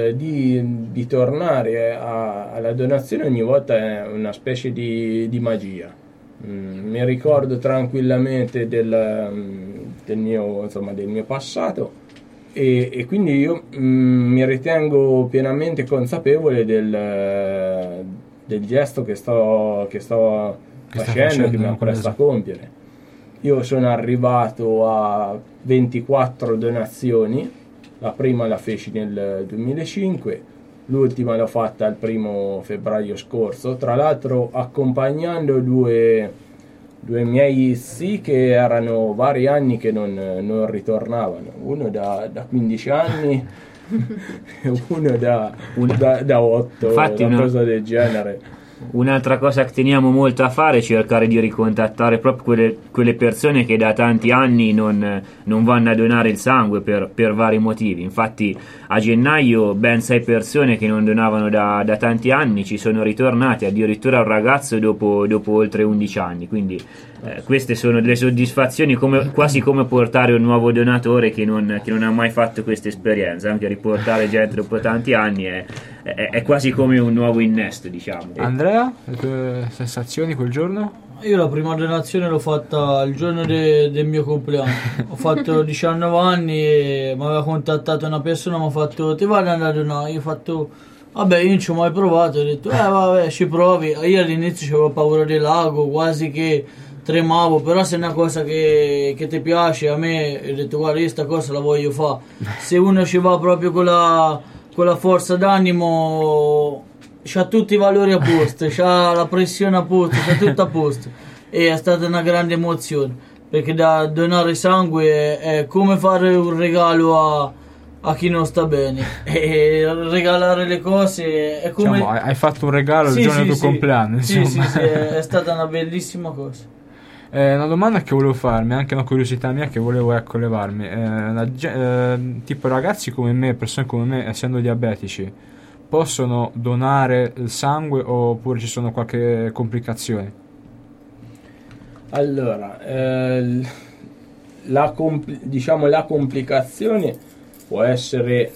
tornare alla donazione ogni volta è una specie di magia. Mi ricordo tranquillamente del mio passato e quindi io mi ritengo pienamente consapevole del gesto che sto facendo, che mi appresto a compiere. Io sono arrivato a 24 donazioni. La prima la feci nel 2005, l'ultima l'ho fatta il 1 febbraio scorso, tra l'altro accompagnando due miei zii che erano vari anni che non ritornavano, uno da 15 anni e uno da 8, infatti una cosa del genere. Un'altra cosa che teniamo molto a fare è cercare di ricontattare proprio quelle persone che da tanti anni non vanno a donare il sangue per vari motivi. Infatti a gennaio ben 6 persone che non donavano da tanti anni ci sono ritornati, addirittura un ragazzo dopo oltre 11 anni, quindi queste sono delle soddisfazioni, quasi come portare un nuovo donatore che non ha mai fatto questa esperienza. Anche riportare gente dopo tanti anni è quasi come un nuovo innesto, diciamo. Andrea, le tue sensazioni quel giorno? Io la prima donazione l'ho fatta il giorno del mio compleanno. Ho fatto 19 anni e mi aveva contattato una persona, mi ha fatto: ti vado ad andare a donare? Io ho fatto: vabbè, io non ci ho mai provato. Ho detto: vabbè, ci provi. Io all'inizio avevo paura del lago, quasi che tremavo, però se è una cosa che ti piace, a me, ho detto: guarda, io sta cosa la voglio fare. Se uno ci va proprio con la forza d'animo, c'ha tutti i valori a posto, c'ha la pressione a posto, c'ha tutto a posto, e è stata una grande emozione, perché da donare sangue è come fare un regalo a chi non sta bene, e regalare le cose è come, diciamo, hai fatto un regalo il giorno del tuo compleanno, insomma. sì, è stata una bellissima cosa. Una domanda che volevo farmi, anche una curiosità mia che volevo levarmi, tipo ragazzi come me, persone come me, essendo diabetici, possono donare il sangue oppure ci sono qualche complicazione? Allora, la complicazione può essere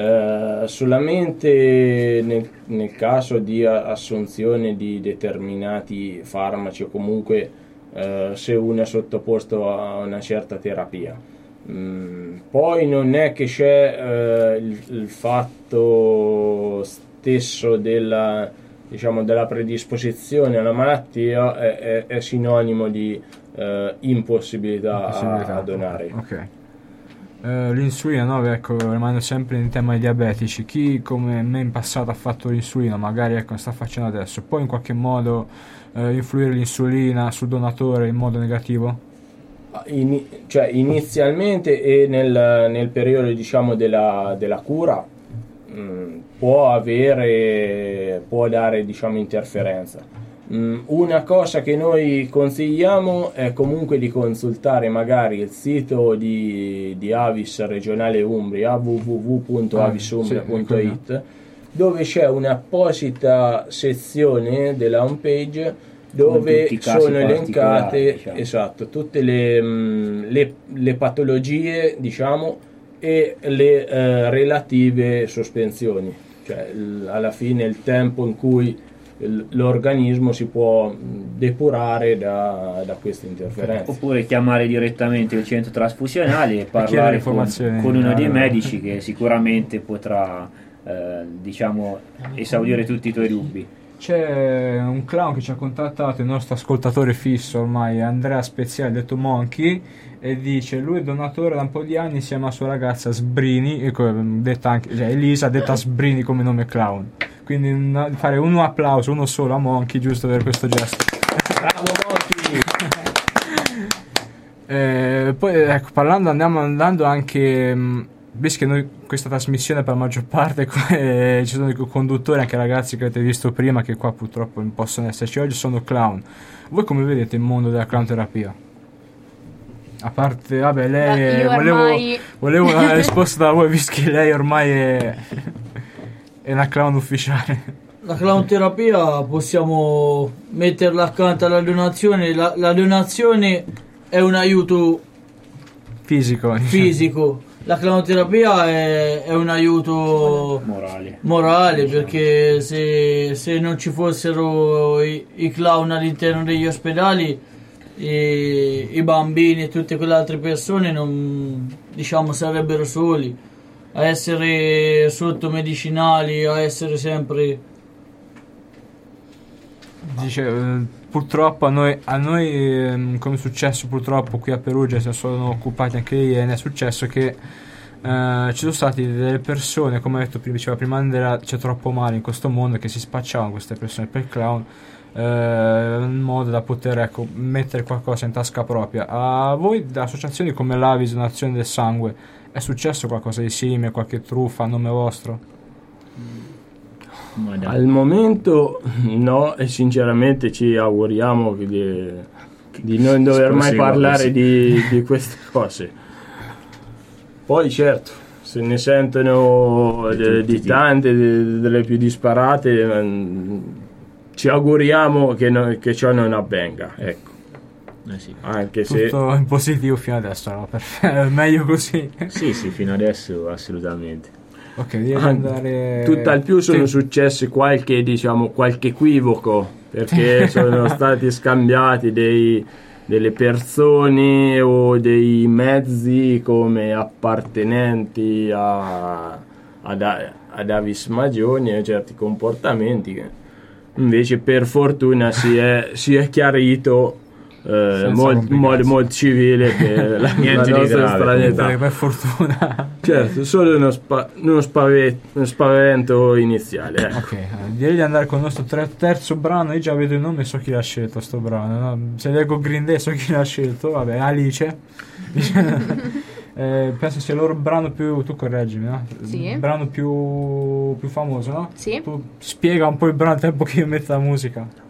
solamente nel caso di assunzione di determinati farmaci, o comunque se uno è sottoposto a una certa terapia. Poi non è che c'è il fatto stesso della, diciamo, della predisposizione alla malattia è sinonimo di impossibilità a donare. Ok. L'insulina, no? Ecco, rimanendo sempre in tema di diabetici, chi come me in passato ha fatto l'insulina, magari ecco sta facendo adesso, può in qualche modo influire l'insulina sul donatore in modo negativo? Cioè inizialmente e nel periodo, diciamo, della cura può dare, diciamo, interferenza. Una cosa che noi consigliamo è comunque di consultare magari il sito di Avis regionale Umbria, www.avisumbria.it, dove c'è un'apposita sezione della homepage dove sono elencate, diciamo, esatto, tutte le patologie, diciamo, e le relative sospensioni, cioè alla fine il tempo in cui l'organismo si può depurare da queste interferenze. Oppure chiamare direttamente il centro trasfusionale e parlare con uno dei medici che sicuramente potrà diciamo esaudire tutti i tuoi dubbi. C'è un clown che ci ha contattato, il nostro ascoltatore fisso ormai, Andrea Speziale, detto Monkey, e dice lui è donatore da un po' di anni insieme alla sua ragazza Sbrini, detta anche, cioè Elisa, detta Sbrini come nome clown. Quindi fare un applauso, uno solo a Monkey, giusto per questo gesto. Bravo Monkey! Poi ecco, andando anche, visto che noi questa trasmissione per la maggior parte ci sono i conduttori, anche ragazzi che avete visto prima, che qua purtroppo non possono esserci oggi, sono clown. Voi come vedete il mondo della clown terapia? A parte, vabbè, lei volevo una risposta da voi, visto che lei ormai è una clown ufficiale. La clown terapia possiamo metterla accanto alla donazione. La donazione è un aiuto fisico. La clown terapia è un aiuto morale, perché se non ci fossero i clown all'interno degli ospedali, i bambini e tutte quelle altre persone non, diciamo, sarebbero soli a essere sotto medicinali, a essere sempre, dice, purtroppo a noi come è successo purtroppo qui a Perugia, se sono occupati anche ieri, è successo che ci sono state delle persone, come diceva prima Andrea, c'è troppo male in questo mondo, che si spacciavano queste persone per clown, in modo da poter, ecco, mettere qualcosa in tasca propria. A voi da associazioni come l'Avis Donazione del Sangue è successo qualcosa di simile, qualche truffa a nome vostro? Al momento no, e sinceramente ci auguriamo di non dover mai parlare di queste cose. Poi certo, se ne sentono di tante, delle più disparate, ci auguriamo che ciò non avvenga, ecco. Sì. Anche se tutto in positivo fino adesso, no? Meglio così. Sì, fino adesso assolutamente. Ok, devi andare. Tutt'al più sono successi qualche equivoco, perché sono stati scambiati delle persone o dei mezzi come appartenenti ad Avis Magioni e certi comportamenti che invece per fortuna si è chiarito molto civile che la nostra stranità, per fortuna. Certo, solo uno spavento iniziale, ecco. Ok, direi di andare con il nostro terzo brano. Io già vedo il nome e so chi l'ha scelto sto brano, no? Se leggo Green Day so chi l'ha scelto, vabbè, Alice. Penso sia il loro brano più, tu correggimi, no? Sì. Il brano più famoso, no? Sì. Tu spiega un po' il brano a tempo che io metto la musica.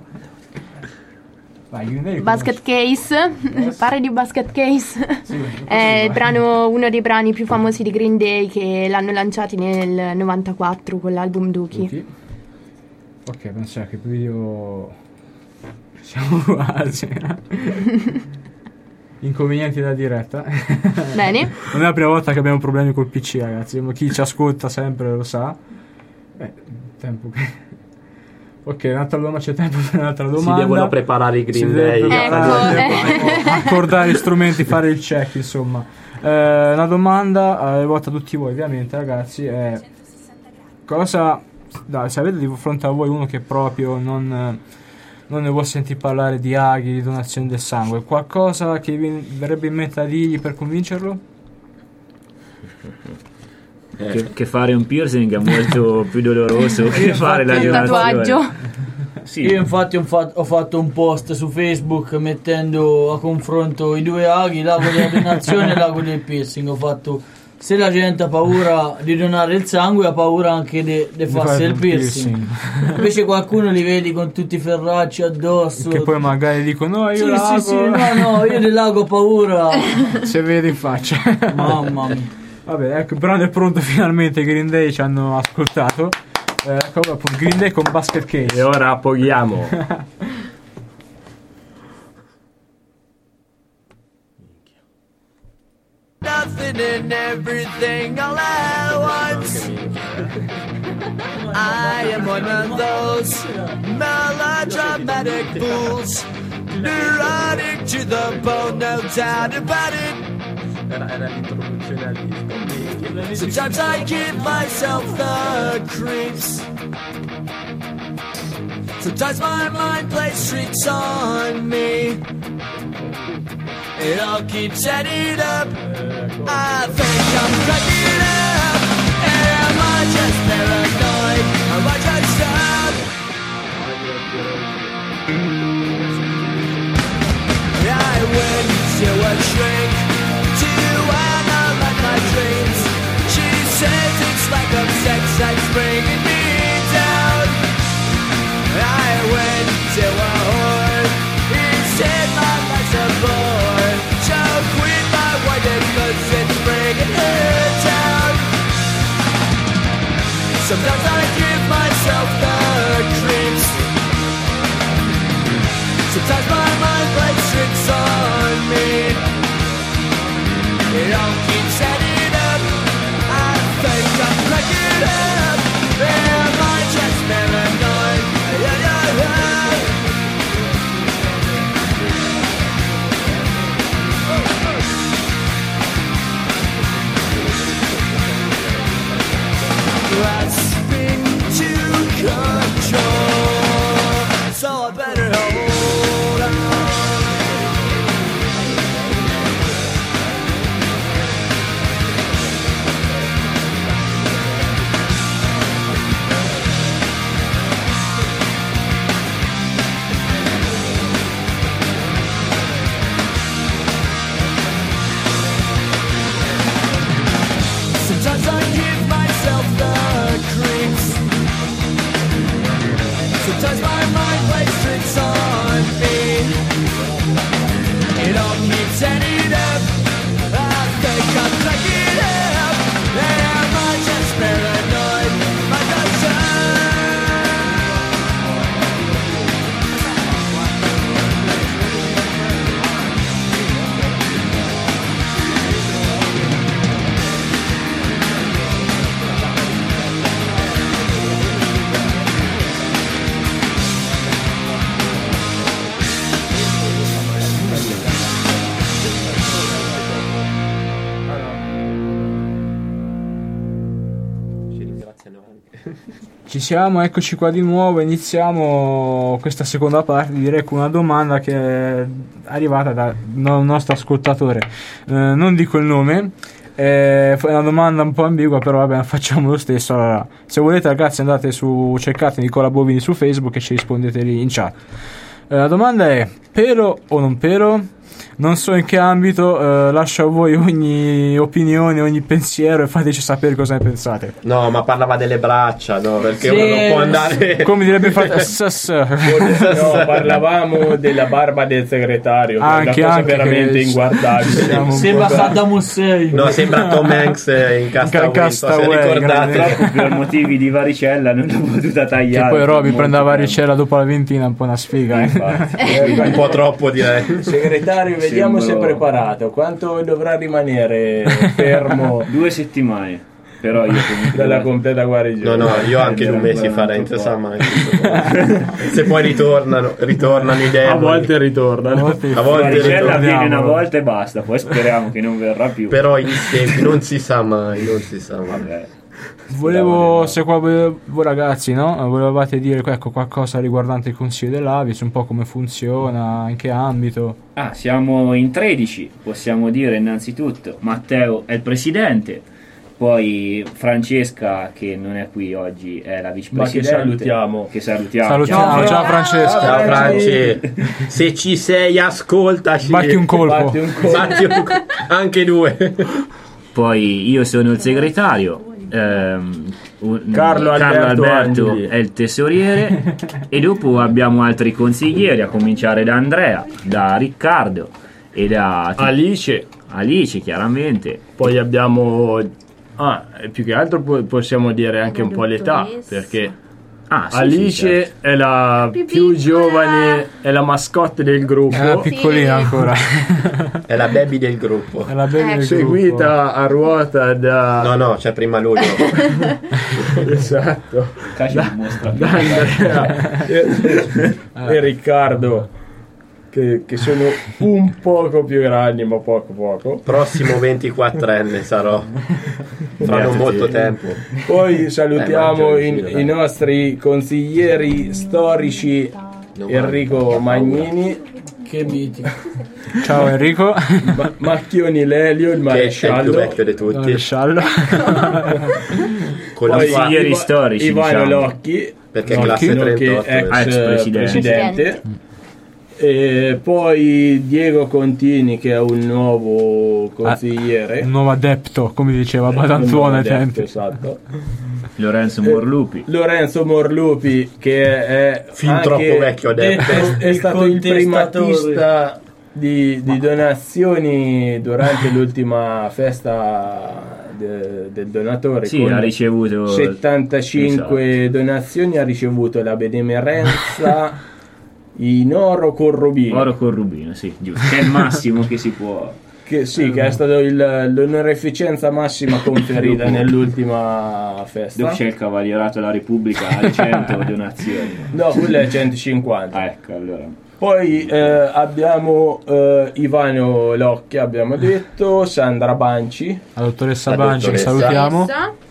Vai, Basket Case, parli di Basket Case. Sì, è uno dei brani più famosi di Green Day, che l'hanno lanciati nel 94 con l'album Dookie. Ok, penso che video siamo quasi. Inconvenienti da diretta. Bene. Non è la prima volta che abbiamo problemi col PC, ragazzi. Chi ci ascolta sempre lo sa. Tempo che. Ok, c'è tempo per un'altra domanda. Si devono preparare i Green Si Day. deve preparare, Ecco. accordare gli strumenti, fare il check, insomma. Una domanda rivolta a tutti voi, ovviamente, ragazzi, è cosa, se avete di fronte a voi uno che proprio non ne vuol sentire parlare di aghi, di donazione del sangue, qualcosa che vi verrebbe in mente da dirgli per convincerlo? Che fare un piercing è molto più doloroso che fare la Un donazione. tatuaggio. Sì. Io infatti ho fatto un post su Facebook mettendo a confronto i due aghi, l'ago della donazione e l'ago del piercing. Ho fatto, se la gente ha paura di donare il sangue, ha paura anche di farsi il piercing. Invece qualcuno li vedi con tutti i ferracci addosso. Che poi magari dicono no, io Sì, l'ago. sì, no, io dell'ago ho paura. Se vedi in faccia. Mamma mia. Vabbè, ecco, il brano è pronto finalmente. Green Day ci hanno ascoltato. Ecco, appunto, Green Day con Basket Case. E ora appoghiamo. Nothing and everything all at once. I am one of those melodramatic fools, neurotic to the bone, no doubt about it. Sometimes I give myself the creeps. Sometimes my mind plays tricks on me. It all keeps adding up. I think I'm cracking up. Am I just paranoid? Am I just up? I went to a shrink to analyze my dreams. She says it's like a sex that's bringing me down. I went to a whore. He said my life's a bore. So quit my wife because it's bringing her down. Sometimes I give myself the creeps. Sometimes my mind plays tricks on me. It all keeps adding up. I think I'm cracking up. Am I just paranoid? Grasping to control, so I better hold on. Sometimes I give myself the creeps. Sometimes my mind plays tricks on me. It all keeps adding up. I think I'm cracking up. Am I just paranoid? My Ci ringraziano anche. Ci siamo, eccoci qua di nuovo. Iniziamo questa seconda parte, direi, con una domanda che è arrivata da un nostro ascoltatore. Non dico il nome, è una domanda un po' ambigua, però vabbè, facciamo lo stesso. Allora, se volete, ragazzi, andate su, cercate Nicola Bovini su Facebook e ci rispondete lì in chat. La domanda è: pelo o non pelo? Non so in che ambito, lascio a voi ogni opinione, ogni pensiero e fateci sapere cosa ne pensate. No, ma parlava delle braccia, no? Perché Sì. uno non può andare. Come direbbe fare No, parlavamo della barba del segretario, che è Anche- una cosa anche veramente che inguardabile. siamo un Sembra po' Saddam Hussein. No, sembra Tom Hanks in Castaway. Non so se Castaway, ricordate. grande. Per motivi di varicella non l'ho potuta Che tagliare. poi Roby Molto prende la tempo. varicella dopo la ventina, un po' una sfiga, Un po' troppo, direi. Segretario, vediamo se è Sembro- preparato. Quanto dovrà rimanere fermo? 2 settimane. Però io comunque della completa guarigione. No, io anche 2 mesi farei, non si sa mai. Se poi ritornano i demoni. A volte ritornano. A volte Maricella viene una ritorniamo. volta e basta, poi speriamo che non verrà più. Però in tempi non si sa mai. Vabbè. Volevo, se qua voi ragazzi, no? Volevate dire ecco, qualcosa riguardante il Consiglio dell'Avis, un po' come funziona, in che ambito. Siamo in 13, possiamo dire innanzitutto Matteo è il presidente, poi Francesca, che non è qui oggi, è la vicepresidente. Ma che salutiamo. Salutiamo, ciao Francesca. Ciao Franci, se ci sei ascoltaci. Batti un colpo. Batti un colpo. Anche 2. Poi io sono il segretario, Carlo Alberto Angeli è il tesoriere e dopo abbiamo altri consiglieri, a cominciare da Andrea, da Riccardo e da Alice. chiaramente. Poi abbiamo più che altro possiamo dire anche un po' l'età, perché Sì, Alice sì, certo. è la più giovane, è la mascotte del gruppo, È una piccolina ancora. È la baby del gruppo. È la bella del seguita a ruota da No, c'è prima lui. esatto, Caci dimostra da Andrea e Riccardo, che sono un poco più grandi, ma poco. Prossimo 24enne sarò. Fra non molto tempo. Poi salutiamo mangio vicino, dai. i nostri consiglieri storici, Enrico Magnini, Che mitico. Ciao Enrico. Macchioni Lelio, il Che è il più maresciallo, vecchio di tutti. Maresciallo. Con la poi Consiglieri storici, Ivano diciamo. Locchi, perché Locchi, classe nonché 38. ex presidente. Presidente. E poi Diego Contini, che è un nuovo consigliere, Un nuovo adepto, come diceva Badantuono ai tempi. esatto. Lorenzo Morlupi. Lorenzo Morlupi, che è Fin anche- troppo vecchio adepto. è stato il contestatore. primatista di donazioni durante l'ultima festa del donatore. Sì, con ha ricevuto 75 donazioni, ha ricevuto la benemerenza in oro con rubino, oro con rubino, sì, giusto. Che è il massimo che si può. che è stato l'onoreficenza massima conferita nell'ultima festa. Dopo c'è il Cavalierato della Repubblica alle 100 donazioni. No, quello è 150. Ecco, allora. Poi abbiamo Ivano Locchi, abbiamo detto, Sandra Banci, La dottoressa La Banci, che dottoressa. salutiamo.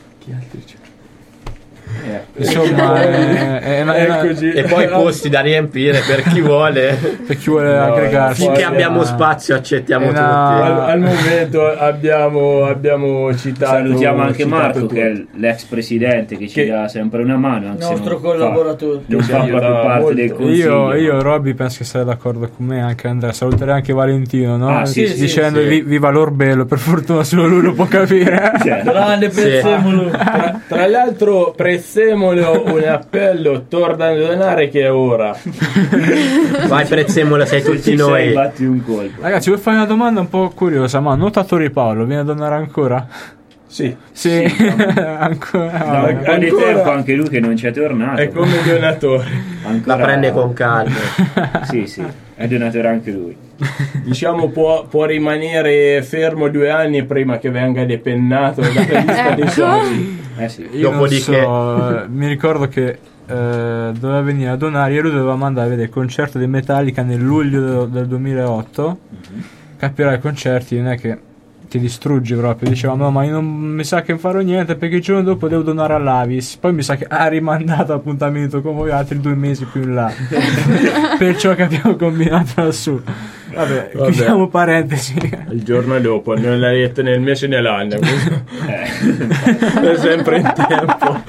Insomma, è così. E poi posti da riempire per chi vuole. per chi vuole aggregarsi. Finché Poi, abbiamo spazio accettiamo è una- Al momento abbiamo citato. Salutiamo anche citato Marco, tutti. che è l'ex presidente, che ci Che- dà sempre una mano. Anche se Nostro non collaboratore. non Ci fa aiuta proprio parte molto. del consiglio. Io Robby penso che sarai d'accordo con me, anche Andrea. Saluterei anche Valentino, no? Ah, sì, sì, Dicendo sì. viva l'orbello, per fortuna solo lui lo può capire. Cioè, Grande Sì. Prezzemolo. Tra l'altro, Prezzemolo, un appello, torna a donare che è ora. Vai Prezzemolo, sei tutti ci sei, noi. batti un colpo. Ragazzi, vuoi fare una domanda un po' curiosa? Ma nuotatore Paolo viene a donare ancora? Sì, Sì, ancora. Da un po' di ancora- tempo anche lui che non c'è tornato. è come donatore. Ancora- La prende con calma. Sì, è donatore anche lui. Diciamo può rimanere fermo 2 anni prima che venga depennato dalla lista dei soci. Sì. Io non Dopodiché- so, mi ricordo che doveva venire a donare e lui doveva mandare a vedere il concerto dei Metallica nel luglio del 2008. Capirai, i concerti non è che ti distruggi proprio. Diceva no, ma io non mi sa che non farò niente perché il giorno dopo devo donare all'Avis. Poi mi sa che ha rimandato appuntamento con voi altri 2 mesi più in là. Perciò che abbiamo combinato lassù. Vabbè, chiudiamo parentesi. Il giorno dopo, non l'hai detto nel mese né l'anno. È sempre in tempo.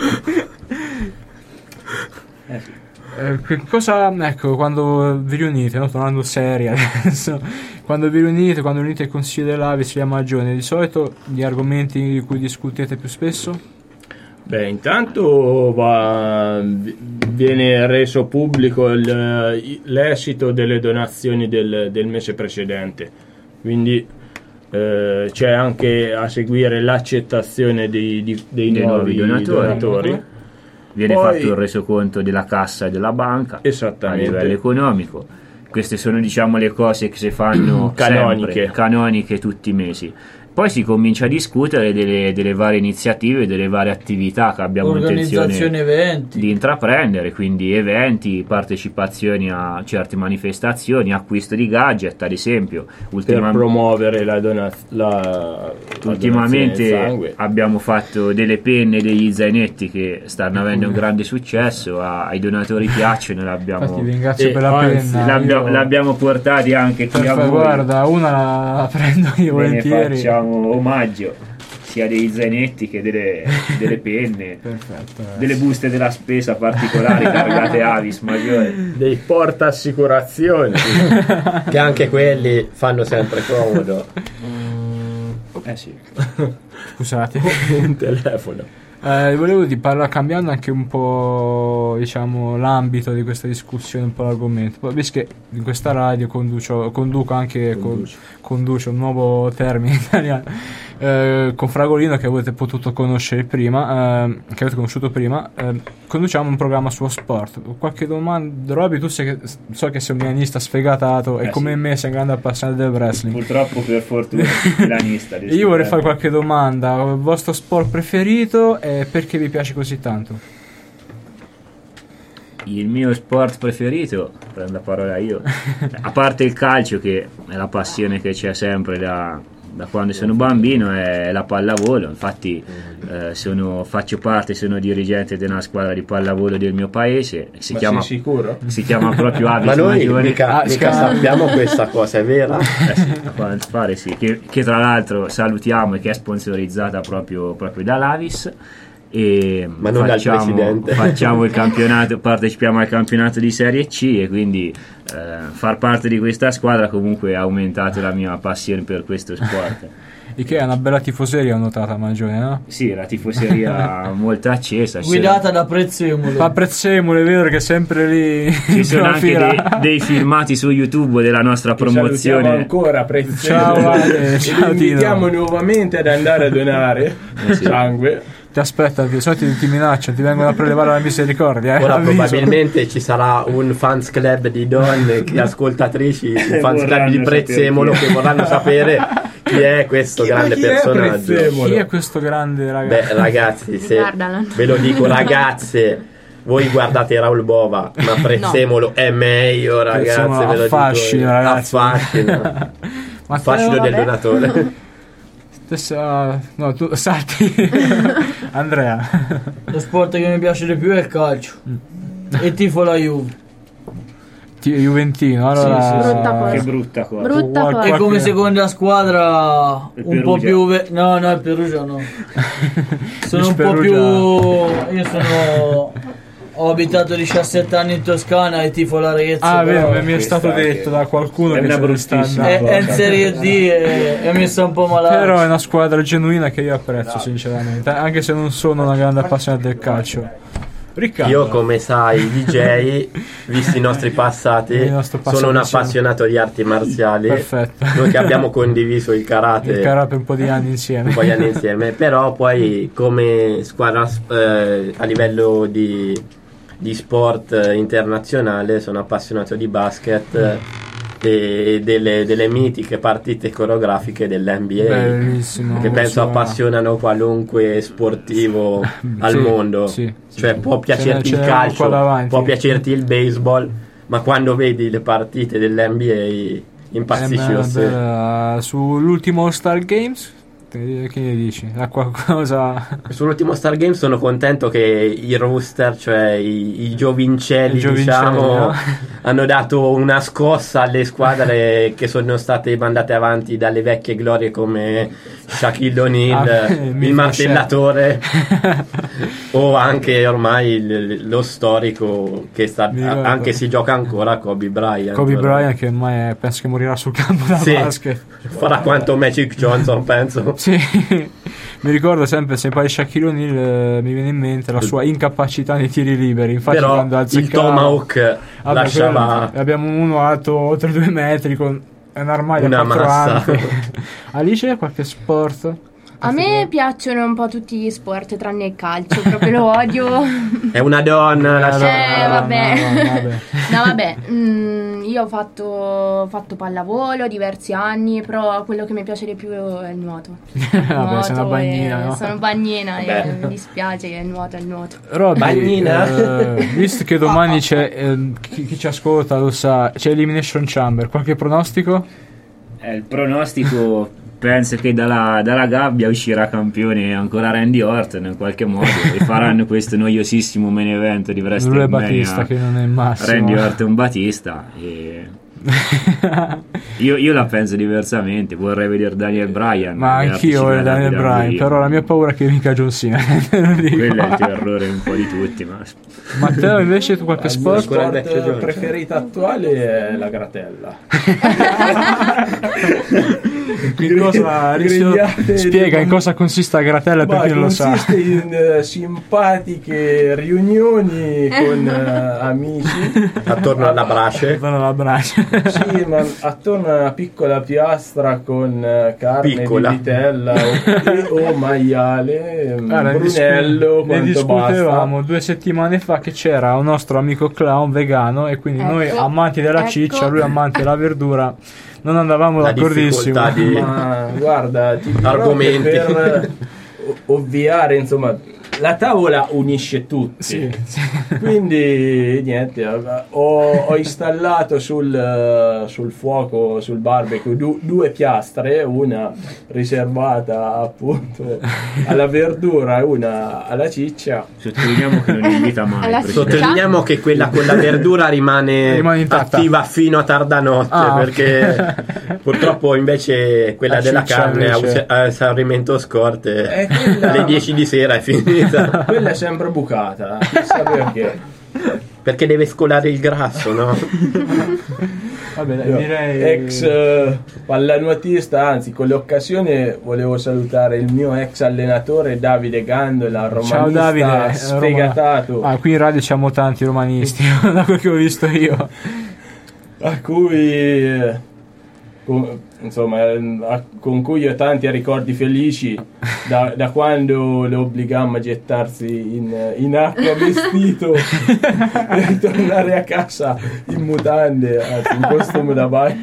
Che cosa, ecco, quando vi riunite, no? Tornando seri adesso, quando vi riunite, quando riunite il Consiglio dell'Avis, la Magione, di solito gli argomenti di cui discutete più spesso? Beh, intanto viene reso pubblico l'esito delle donazioni del mese precedente, quindi c'è anche a seguire l'accettazione dei nuovi donatori. Viene Poi- fatto il resoconto della cassa e della banca Esattamente. a livello economico. Queste sono, diciamo, le cose che si fanno Canoniche. sempre, canoniche tutti i mesi. poi si comincia a discutere delle varie iniziative, delle varie attività che abbiamo Organizzazione intenzione eventi. di intraprendere, quindi eventi, partecipazioni a certe manifestazioni, acquisto di gadget ad esempio. Per promuovere la Ultimamente donazione del sangue. abbiamo fatto delle penne, degli zainetti che stanno avendo un grande successo, ai donatori piacciono, Infatti l'abbiamo, ringrazio per la anzi, penna. io- l'abbiamo portati anche qui a Perfetto, voi. guarda, una la prendo io Ve ne volentieri. facciamo omaggio sia dei zainetti che delle penne, Perfetto. delle buste della spesa particolari caricate Avis maggiore. Dei porta-assicurazioni. Che anche quelli fanno sempre comodo. Sì. Scusate. Un telefono. Volevo cambiando anche un po', diciamo, l'ambito di questa discussione, un po' l'argomento. Poi, visto che in questa radio conduco anche conduce un nuovo termine italiano con Fragolino, che avete potuto conoscere prima, che avete conosciuto prima. Conduciamo un programma sullo sport. Qualche domanda, Roby, tu so che sei un milanista sfegatato e come sì. me sei un grande appassionato del wrestling. Purtroppo, per fortuna, milanista. Io vorrei fare qualche domanda. Il vostro sport preferito e perché vi piace così tanto? Il mio sport preferito, prendo la parola io, a parte il calcio, che è la passione che c'è sempre da quando sono bambino, è la pallavolo. Infatti sono dirigente di una squadra di pallavolo del mio paese, Sei sicuro? si chiama proprio Avis Ma noi Maggiore. mica sappiamo questa cosa, è vera? Sì, a quanto pare sì, che tra l'altro salutiamo e che è sponsorizzata proprio dall'Avis. Ma non dal presidente. Facciamo il campionato, partecipiamo al campionato di Serie C, e quindi far parte di questa squadra comunque ha aumentato la mia passione per questo sport. E che è una bella tifoseria, ho notata, Maggiore, no? Sì, la tifoseria molto accesa. Guidata da Prezzemolo. Apprezzemolo, è vero che è sempre lì. Ci sono anche dei filmati su YouTube della nostra Salutiamo promozione. ancora Ciao, Ale, e ciao, li invitiamo Tino. nuovamente ad andare a donare Sì. sangue. Ti aspettati, so ti minacciano, ti vengono a prelevare la misericordia. Ora avviso. probabilmente ci sarà un fans club di donne, che ascoltatrici, un fans club di Vorranno Prezzemolo, che vorranno sapere chi è questo grande chi è personaggio. Prezzemolo? Chi è questo grande ragazzo? Beh, ragazzi, se Guardala. ve lo dico, ragazze, voi guardate Raul Bova, ma Prezzemolo è meglio, ragazze, Prezzemolo ve lo affascina, dico. ragazzi. Affascina. Ma Fascino del vabbè. donatore. No, tu salti. Andrea. Lo sport che mi piace di più è il calcio. E tifo la Juve. Juventino, allora Sì, sì, Brutta cosa. Che brutta cosa. Brutta Qualche- cosa. E come seconda squadra Il un po' Perugia. più no, il Perugia no. Sono Dici un po' più. Perugia. Ho abitato 17 anni in Toscana e tifo la Arezzo. Ah, però vero, mi è stato questa detto da qualcuno è che una se ne bruttissima sta è, andando. è in Serie D e mi sta un po' malato. Però è una squadra genuina che io apprezzo sinceramente, anche se non sono una grande appassionata del calcio. Riccardo. Io, come sai, DJ, visti i nostri passati, Il nostro passato sono un insieme. appassionato di arti marziali. Perfetto. Noi che abbiamo condiviso il karate Il karate un po' di anni insieme. un po' di anni insieme, però poi come squadra a livello di sport internazionale sono appassionato di basket e delle mitiche partite coreografiche dell'NBA, Bellissimo. che penso Insomma, appassionano qualunque sportivo al sì, mondo. sì, Cioè sì. può piacerti Ce il n'è qua calcio, davanti. può piacerti il baseball, ma quando vedi le partite dell'NBA impazzisci lo stesso. Sull'ultimo All-Star Games, che ne dici? Ha qualcosa? Sull'ultimo Star Game sono contento che i rooster, cioè i giovincelli, I giovincelli, diciamo, no? hanno dato una scossa alle squadre che sono state mandate avanti dalle vecchie glorie come Shaquille O'Neal, il martellatore, o anche ormai lo storico che sta, Mi ricordo. anche si gioca ancora, Kobe Bryant. Kobe Bryant, che ormai penso che morirà sul campo da Sì. basket. Farà quanto Magic Johnson, penso. Sì, mi ricordo sempre, se parli di Shaquille O'Neal, mi viene in mente la sua incapacità nei tiri liberi. Infatti, Però quando il azzeccava, Tomahawk vabbè, lasciava... quello- abbiamo uno alto oltre 2 metri con un armadio Una a 4 massa. anni. Alice, qualche sport? A me piacciono un po' tutti gli sport tranne il calcio, proprio lo odio. È una donna, lascia... Vabbè. No, vabbè. No, vabbè, io ho fatto pallavolo diversi anni, però quello che mi piace di più è il nuoto. Vabbè, sei una bagnina, no? Sono bagnina Vabbè. e mi dispiace che il nuoto è il nuoto. Robby, Bagnina. visto che domani c'è chi ci ascolta lo sa, c'è Elimination Chamber, qualche pronostico? Il pronostico penso che dalla gabbia uscirà campione ancora Randy Orton in qualche modo e faranno questo noiosissimo main event di Lui è WrestleMania. Batista che non è il massimo. Randy Orton Batista e io la penso diversamente, vorrei vedere Daniel Bryan. Ma anch'io voglio Daniel Bryan, però la mia paura è che vinca John Cena. quello è il terrore un po' di tutti. Ma Matteo invece tu qualche Il mio sport? Ancora il vecchio sport John. preferito attuale è la gratella. In cosa, Grigliate spiega di- in cosa consiste la gratella per Ma chi non lo sa. consiste in simpatiche riunioni con amici. Attorno alla brace. Danno la brace. Sì, ma attorno a una piccola piastra con carne Piccola. di vitella o maiale, Guarda, brunello, ne quanto discutevamo basta. 2 settimane fa che c'era un nostro amico clown vegano e quindi noi Ecco, amanti della ecco. ciccia, lui amante della verdura, non andavamo La d'accordissimo. difficoltà di- Ma guarda, ti dirò Argomenti. che per ovviare, insomma, la tavola unisce tutti. Sì, sì. Quindi niente, ho installato sul fuoco, sul barbecue, due piastre, una riservata appunto alla verdura e una alla ciccia. sottolineiamo che non invita mai Alla Presidente. Sottolineiamo che quella con la verdura rimane intatta. attiva fino a tarda notte, Ah, ok. perché purtroppo invece quella La della ciccia carne invece. a San Rimento Scorte quella- alle 10 di sera è finita. Quella è sempre bucata, chissà perché. Perché deve scolare il grasso, no? Vabbè, dai, Io, direi ex pallanuotista, anzi con l'occasione volevo salutare il mio ex allenatore Davide Gandola, romanista ciao Davide, sfegatato, qui in radio siamo tanti romanisti, da quel che ho visto io. a cui con cui ho tanti ricordi felici da quando lo obbligammo a gettarsi in acqua vestito per tornare a casa in mutande, anzi in costume da bagno,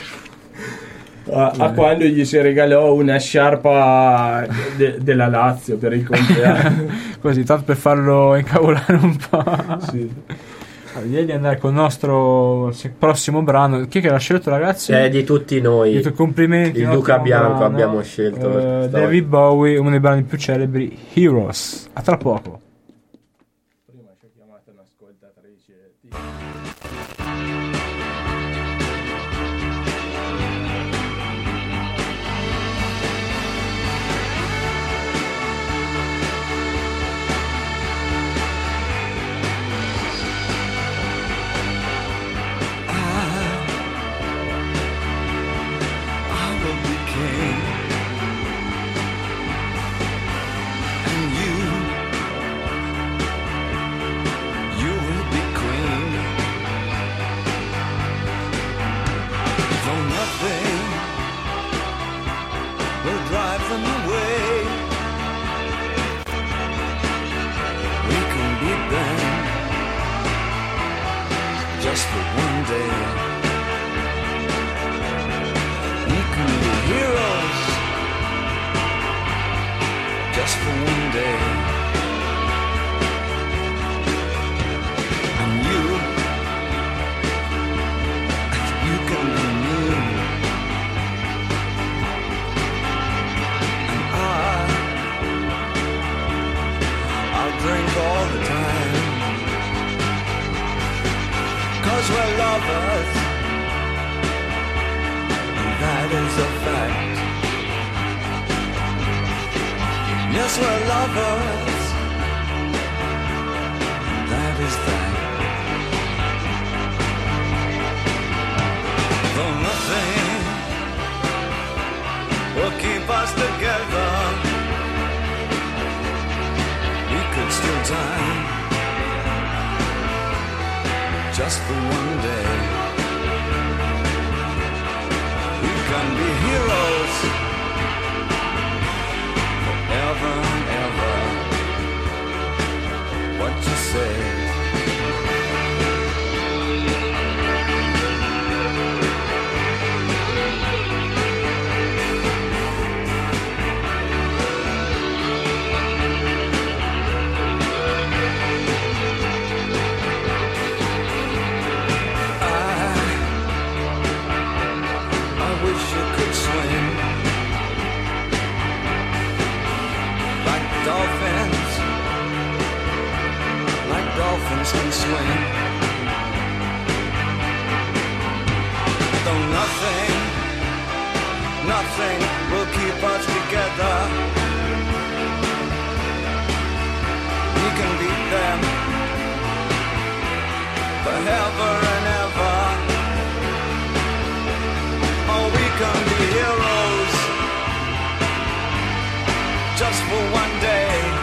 a quando gli si regalò una sciarpa della Lazio per il compleanno. Così, tanto per farlo incavolare un po'. Sì. Direi di andare con il nostro prossimo brano. Chi è che l'ha scelto, ragazzi? Di tutti noi. Complimenti. Il un Luca ottimo Bianco brano. abbiamo scelto stavolta. David Bowie, uno dei brani più celebri, Heroes. A tra poco. Prima ci ha chiamato un'ascoltatrice. I will be king, and you will be queen. Though nothing will drive them away, we can beat them just for one day. We can be heroes just for one day. And you can be me. And I'll drink all the time, 'cause we're lovers. That is a fact. Yes, we're lovers. That is that. Though nothing will keep us together, we could steal time just for one day. We can be heroes forever and ever. What you say? dolphins can swim. Though nothing will keep us together. We can beat them forever and ever. Oh, we can be heroes just for one day.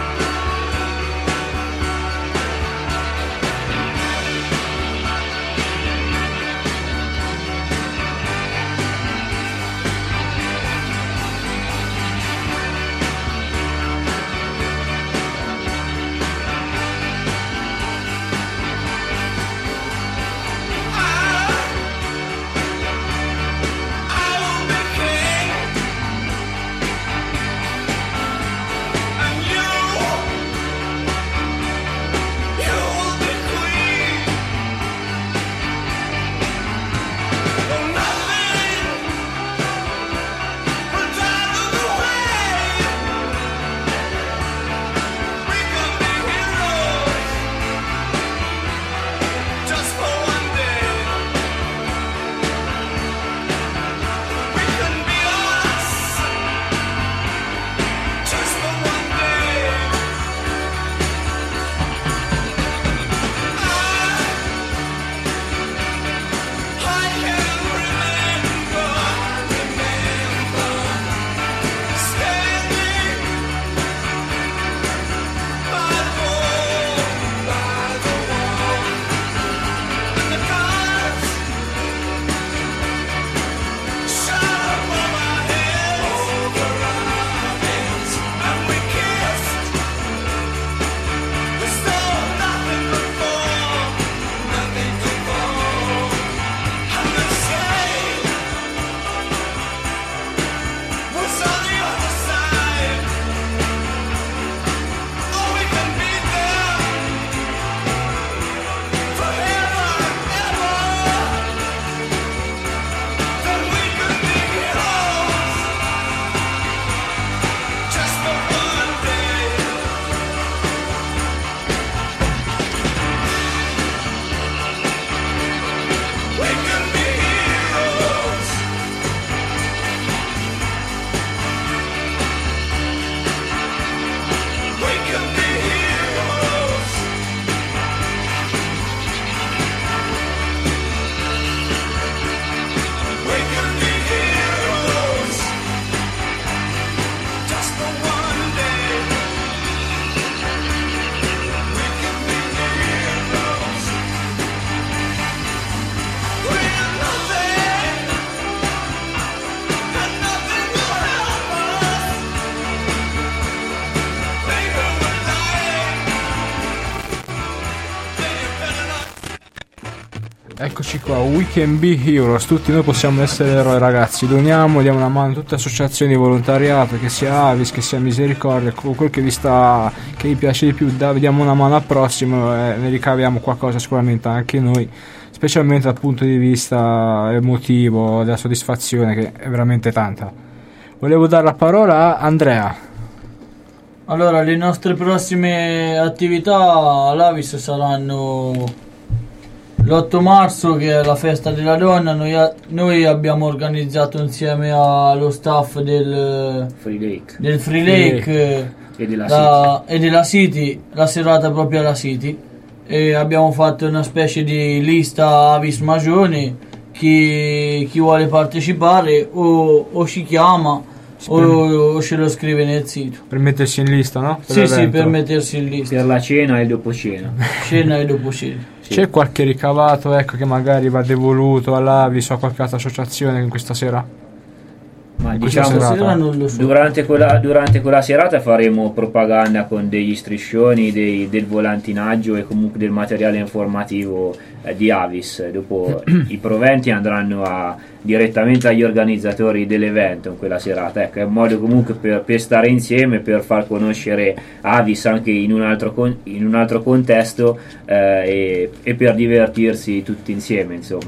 Eccoci qua, We Can Be Heroes, tutti noi possiamo essere eroi, ragazzi. Doniamo, diamo una mano a tutte le associazioni di volontariato, che sia Avis, che sia Misericordia, quel che vi sta, che vi piace di più, diamo una mano al prossimo e ne ricaviamo qualcosa sicuramente anche noi, specialmente dal punto di vista emotivo, della soddisfazione, che è veramente tanta. Volevo dare la parola a Andrea. Allora, le nostre prossime attività all'Avis saranno l'8 marzo, che è la festa della donna. Noi abbiamo organizzato insieme allo staff del Free Lake e della City la serata proprio alla City, e abbiamo fatto una specie di lista Avis Magione. Chi vuole partecipare o ci chiama o ce lo scrive nel sito Per mettersi in lista, no? Sì, per mettersi in lista per la cena e dopo cena. Cena e dopo cena. Sì. C'è qualche ricavato, ecco, che magari va devoluto all'Avis o a qualche altra associazione in questa sera? Ma Questa diciamo serata. Non lo so. durante quella serata faremo propaganda con degli striscioni, del volantinaggio e comunque del materiale informativo di Avis. Dopo i proventi andranno direttamente agli organizzatori dell'evento in quella serata. Ecco, è un modo comunque per stare insieme, per far conoscere Avis anche in un altro contesto, e per divertirsi tutti insieme, insomma.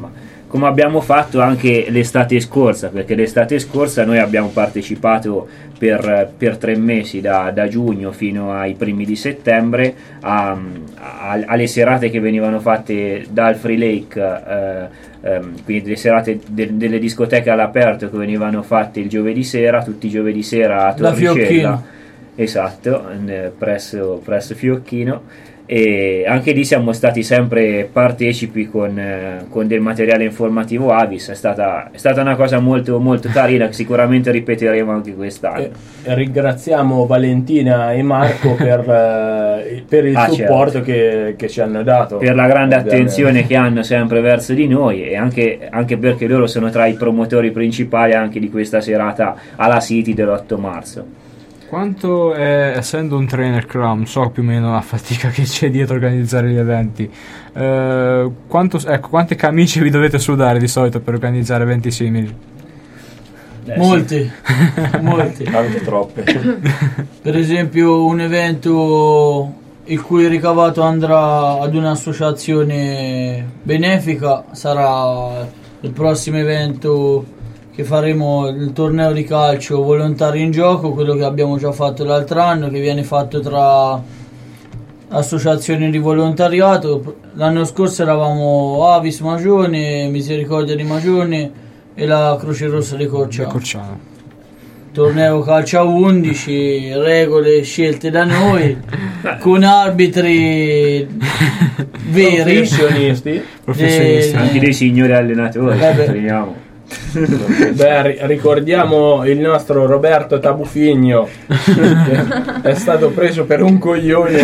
come abbiamo fatto anche l'estate scorsa, perché l'estate scorsa noi abbiamo partecipato per 3 mesi, da giugno fino ai primi di settembre, alle serate che venivano fatte dal Free Lake, quindi le serate delle discoteche all'aperto che venivano fatte il giovedì sera, tutti i giovedì sera a Torricella, esatto, presso Fiocchino. E anche lì siamo stati sempre partecipi con del materiale informativo Avis. È stata una cosa molto molto carina, che sicuramente ripeteremo anche quest'anno. Ringraziamo Valentina e Marco per il supporto, certo, che ci hanno dato, per la grande attenzione che hanno sempre verso di noi, e anche perché loro sono tra i promotori principali anche di questa serata alla City dell'8 marzo. Quanto è, essendo un trainer Chrome, so più o meno la fatica che c'è dietro a organizzare gli eventi, quante camicie vi dovete sudare di solito per organizzare eventi simili? Molti, molti, anche troppe. Per esempio un evento il cui ricavato andrà ad un'associazione benefica sarà il prossimo evento che faremo, il torneo di calcio Volontari in Gioco, quello che abbiamo già fatto l'altro anno, che viene fatto tra associazioni di volontariato. L'anno scorso eravamo Avis Magione, Misericordia di Magione e la Croce Rossa di Corciano. Torneo calcio a 11, regole scelte da noi, con arbitri veri, professionisti. Anche dei signori allenatori, speriamo. Beh, ricordiamo il nostro Roberto Tabufigno, che è stato preso per un coglione.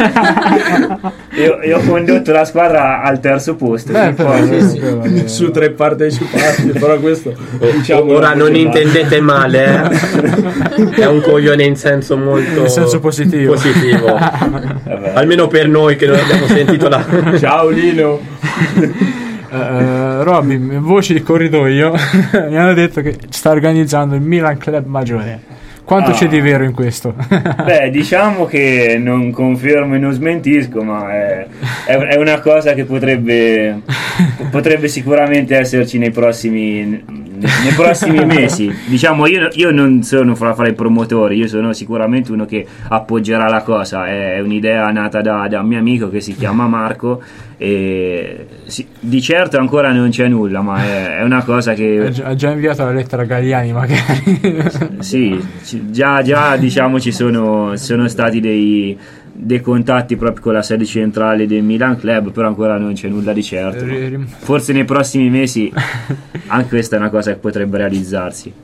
Io ho condotto la squadra al terzo posto, su 3 partecipanti, però questo diciamo, ora non intendete male, è un coglione in senso molto, in senso positivo. Almeno per noi che non abbiamo sentito la ciao Lino. Robby, voci di corridoio mi hanno detto che sta organizzando il Milan Club Magione. Quanto c'è di vero in questo? Beh, diciamo che non confermo e non smentisco, ma è una cosa che potrebbe sicuramente esserci nei prossimi mesi. Diciamo, io non sono fra i promotori, io sono sicuramente uno che appoggerà la cosa. È un'idea nata da un mio amico che si chiama Marco, e di certo ancora non c'è nulla, ma è una cosa che ha già inviato la lettera a Galliani, magari. Sì, già diciamo ci sono stati dei contatti proprio con la sede centrale del Milan Club, però ancora non c'è nulla di certo. Forse nei prossimi mesi anche questa è una cosa che potrebbe realizzarsi.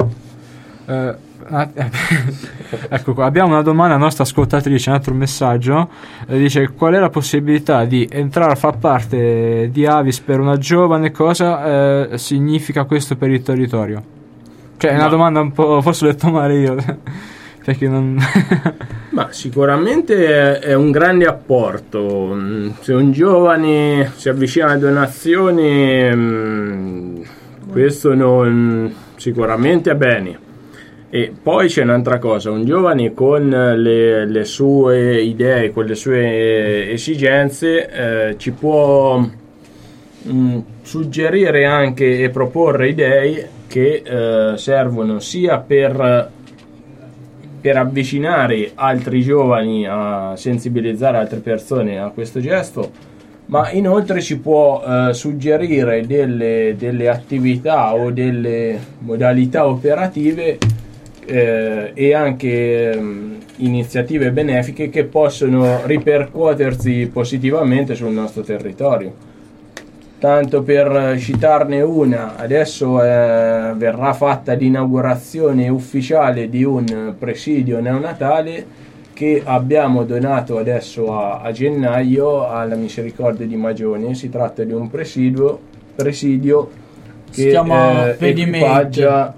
Ecco qua, abbiamo una domanda alla nostra ascoltatrice, un altro messaggio, dice: qual è la possibilità di entrare a far parte di Avis per una giovane, cosa significa questo per il territorio? Cioè è una domanda un po', forse l'ho detto male io perché non ma sicuramente è un grande apporto. Se un giovane si avvicina alle donazioni, questo non sicuramente è bene. E poi c'è un'altra cosa: un giovane con le sue idee, con le sue esigenze, ci può suggerire anche e proporre idee che servono sia per avvicinare altri giovani, a sensibilizzare altre persone a questo gesto, ma inoltre ci può suggerire delle attività o delle modalità operative e anche iniziative benefiche che possono ripercuotersi positivamente sul nostro territorio. Tanto per citarne una, adesso verrà fatta l'inaugurazione ufficiale di un presidio neonatale che abbiamo donato adesso a gennaio alla Misericordia di Magione. Si tratta di un presidio che equipaggia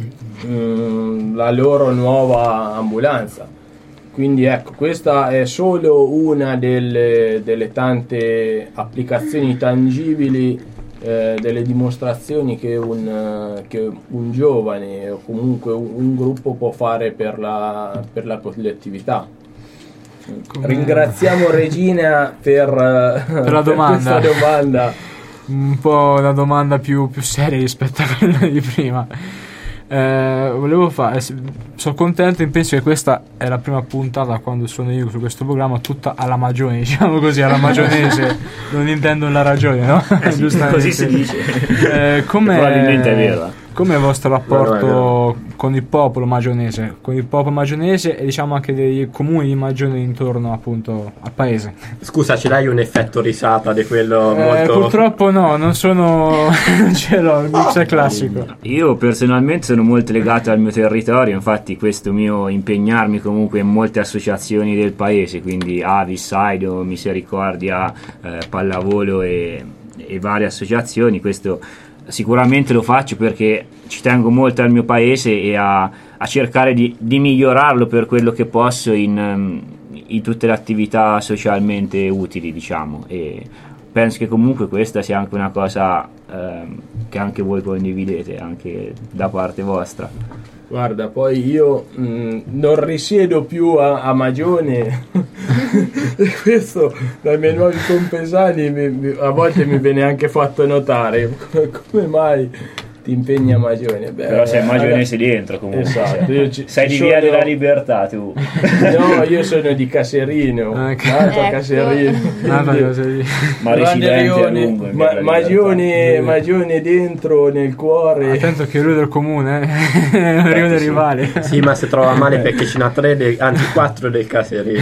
la loro nuova ambulanza. Quindi ecco, questa è solo una delle tante applicazioni tangibili, delle dimostrazioni che un giovane o comunque un gruppo può fare per la collettività. Ringraziamo Regina per la domanda. questa domanda un po' una domanda più seria rispetto a quella di prima. Volevo fare, sono contento, penso che questa è la prima puntata quando sono io su questo programma tutta alla magione, diciamo così, alla magionese, non intendo la ragione, no? Sì, così si dice. Probabilmente è vero. Com'è il vostro rapporto con il popolo magionese? Con il popolo magionese e diciamo anche dei comuni di Magione intorno appunto al paese. Scusa, ce l'hai un effetto risata di quello molto... Purtroppo no, non ce l'ho, il mix è classico. Io personalmente sono molto legato al mio territorio, infatti questo mio impegnarmi comunque in molte associazioni del paese, quindi Avis, Saido, Misericordia, Pallavolo e varie associazioni, questo sicuramente lo faccio perché ci tengo molto al mio paese e a cercare di migliorarlo per quello che posso in tutte le attività socialmente utili, diciamo, e penso che comunque questa sia anche una cosa che anche voi condividete anche da parte vostra. Guarda, poi io non risiedo più a Magione e questo dai miei nuovi compesani a volte mi viene anche fatto notare come mai ti impegni a Magione. Beh, però sei magionese dentro comunque, esatto, sei di Via della Libertà tu. No, io sono di Caserino, Caserino, ma residente a lungo Magione dentro nel cuore. Attento che lui del comune è un rivale. Sì, ma se trova male perché ce n'ha 4 del Caserino.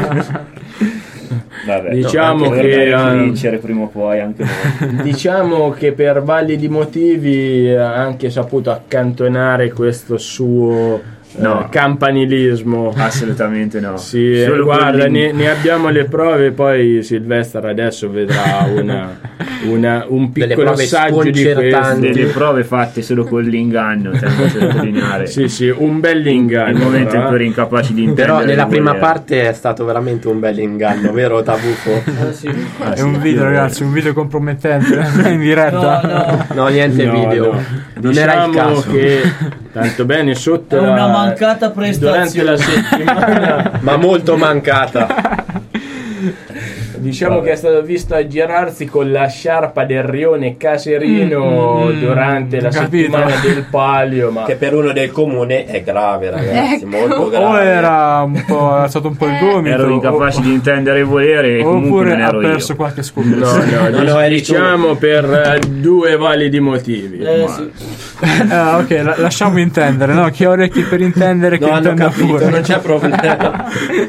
Vabbè, diciamo che vincere prima o poi anche noi. Diciamo che per validi motivi ha anche saputo accantonare questo suo campanilismo. Assolutamente no. Sì, guarda, ne abbiamo le prove, poi Silvestre adesso vedrà un piccolo assaggio di questo. Delle prove fatte solo con l'inganno, tengo a sottolineare. Sì, un bel inganno. Il momento in cui eri incapaci di intendere. Però nella prima parte è stato veramente un bel inganno, vero Tabuffo? Sì. È un video, ragazzi, un video compromettente in diretta. No, niente video. Non diciamo era il caso. Che tanto bene sotto è una mancata prestazione durante la settimana, ma molto mancata. Diciamo che è stato visto aggirarsi con la sciarpa del rione Caserino durante la settimana del Palio, ma che per uno del comune è grave, ragazzi, molto grave. O era un po' alzato un po' il gomito, ero incapace di intendere e volere, e oppure non ero ha perso io. qualche scommessa. No, diciamo per due validi motivi. Ok, lasciamo intendere, no? Chi ha orecchi per intendere che intenda pure. Non c'è problema.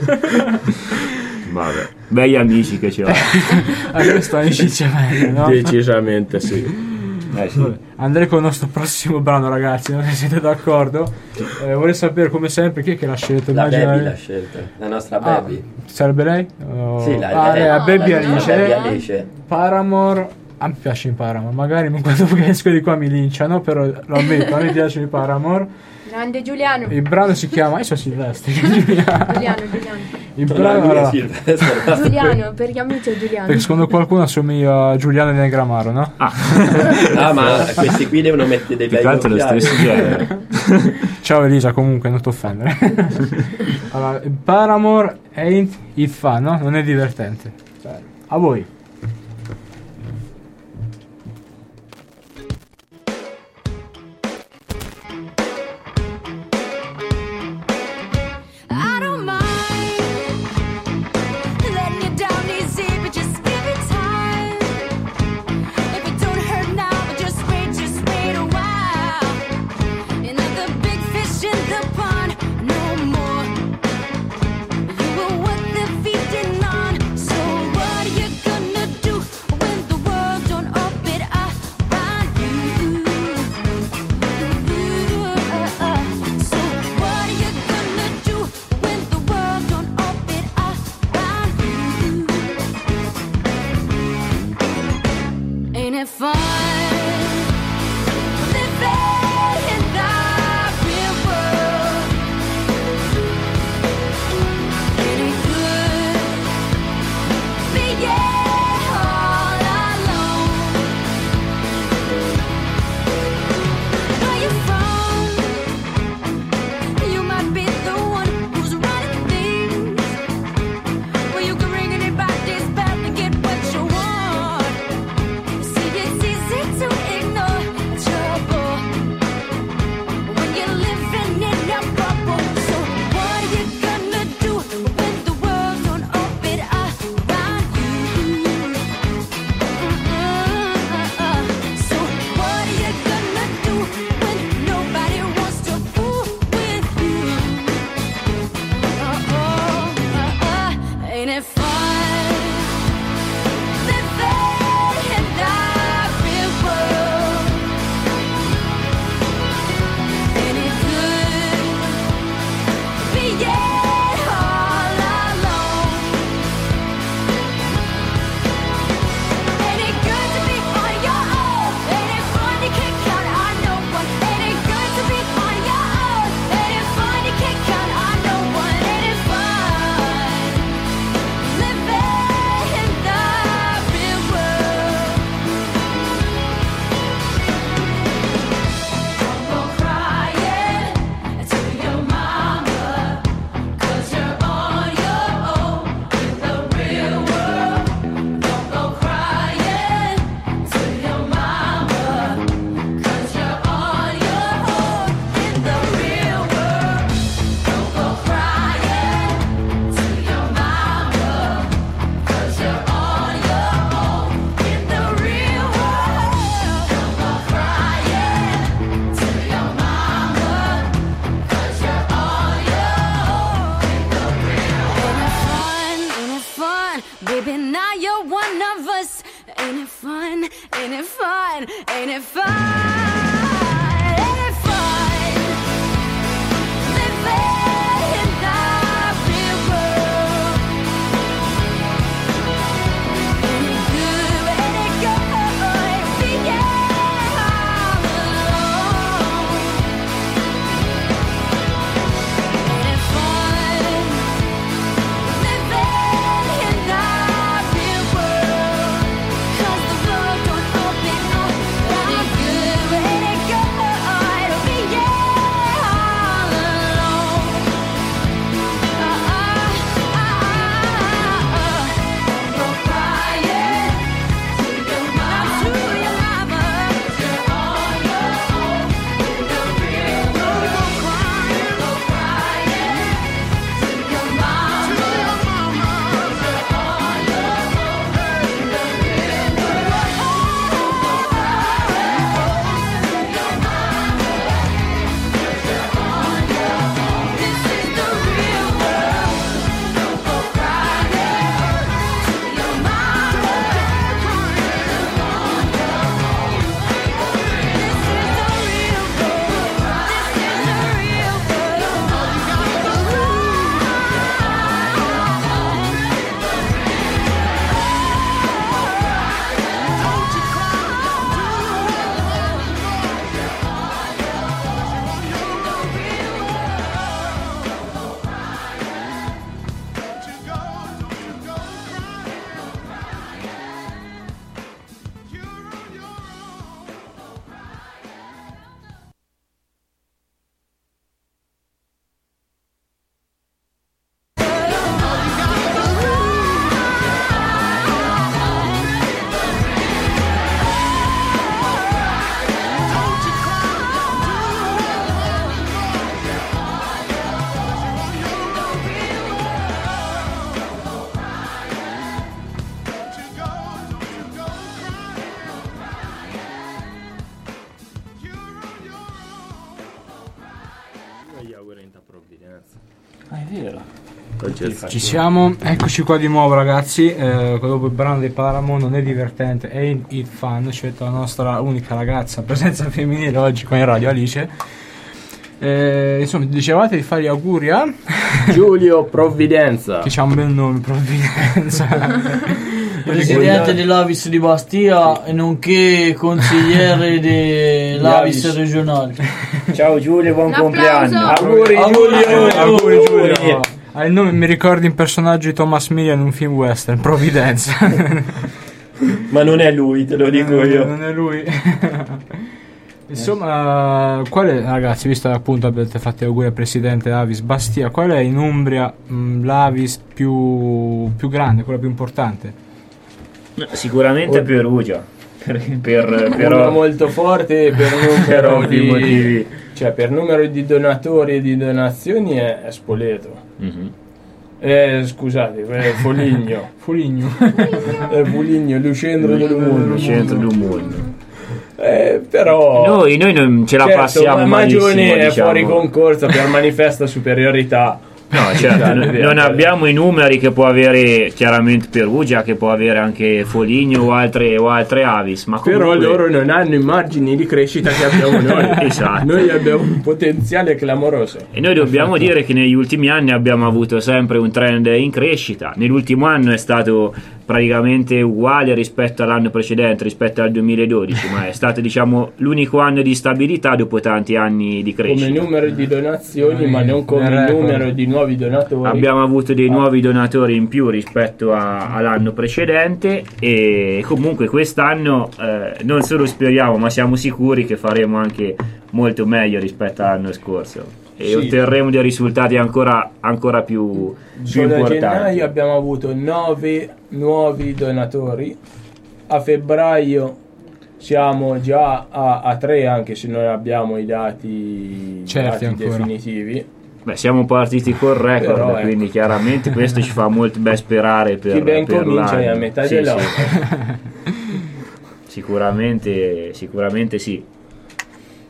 Vabbè, bei amici che ci ho. Questo amicizia bene, no? Decisamente sì. Sì. Andrei con il nostro prossimo brano, ragazzi, non siete d'accordo? Vorrei sapere come sempre chi è che l'ha scelto. La Baby l'ha scelta, la nostra Baby. Sarebbe lei? Sì, la Baby Alice. Paramore. A me piace in Paramore, magari quando esco di qua mi linciano, però lo ammetto, a me piace in Paramore. Grande Giuliano. Il brano si chiama, io sono Silvestre. Giuliano. Il brano Giuliano, per gli amici è Giuliano. Perché secondo qualcuno assomiglia a Giuliano Negramaro, no? Ma questi qui devono mettere dei bei occhiali. Lo stesso genere. Ciao Elisa, comunque non ti offendere. Allora, Paramore ain't it fun, no? Non è divertente. A voi. Feeding on, so what are you gonna one of us. Ain't it fun? Ain't it fun? Ain't it fun? Ain't it fun? Living in the real world. Ain't it good? Ain't it good? Being all alone. Ain't it fun? Living in the real world. 'Cause the world don't open up. Ain't it good? Ain't it good? Being all alone. Go crying to your mama. You're on your own in the real world. Go crying to your mama. You're on your own in the real world. This is the real world. Don't go crying to your mama. This is the real world. This is the real È vero. Ci siamo, eccoci qua di nuovo ragazzi, dopo il brano dei Paramore, Non è divertente, Ain't It Fun, scelta la nostra unica ragazza, presenza femminile oggi qua in radio, Alice. Insomma, dicevate di fare gli auguri a Giulio Provvidenza, che c'ha un bel nome, Provvidenza. Presidente dell'Avis di Bastia e nonché consigliere dell'Avis regionale. Ciao Giulio, buon Un compleanno. applauso. Auguri Giulio. Ha il nome, mi ricordi un personaggio di Thomas Miller in un film western, Provvidenza. Ma non è lui, te lo dico io. Non è lui. Insomma, qual è, ragazzi, visto che appunto avete fatto gli auguri al presidente Avis Bastia, qual è in Umbria l'Avis più grande, quella più importante? Sicuramente Perugia. però Però molto forte per per numero ovvi motivi. cioè per numero di donatori e di donazioni è Spoleto. Scusate, è Foligno. Foligno. È Foligno, il centro del mondo. Il centro del mondo. Però Noi non ce la certo, passiamo malissimo, Magione è diciamo. fuori concorso per manifesta superiorità. No, certo, non abbiamo i numeri che può avere chiaramente Perugia, che può avere anche Foligno o altre Avis, ma comunque... Però loro non hanno i margini di crescita che abbiamo noi. Esatto. Noi abbiamo un potenziale clamoroso. E noi dobbiamo dire che negli ultimi anni abbiamo avuto sempre un trend in crescita. Nell'ultimo anno è stato praticamente uguale rispetto all'anno precedente, rispetto al 2012, ma è stato, diciamo, l'unico anno di stabilità dopo tanti anni di crescita. Come numero di donazioni, ma non come il numero di nuovi donatori. Abbiamo avuto dei nuovi donatori in più rispetto all'anno precedente, e comunque quest'anno non solo speriamo, ma siamo sicuri che faremo anche molto meglio rispetto all'anno scorso e Sì. otterremo dei risultati ancora più Solo a importanti. gennaio abbiamo avuto 9 nuovi donatori, a febbraio siamo già a 3, anche se non abbiamo i dati, Certi dati ancora. definitivi. Beh, siamo partiti col record, Però, ecco. quindi chiaramente questo ci fa molto ben sperare per Chi ben per comincia l'anno. è a metà Sì, dell'opera. sì. Sicuramente sì.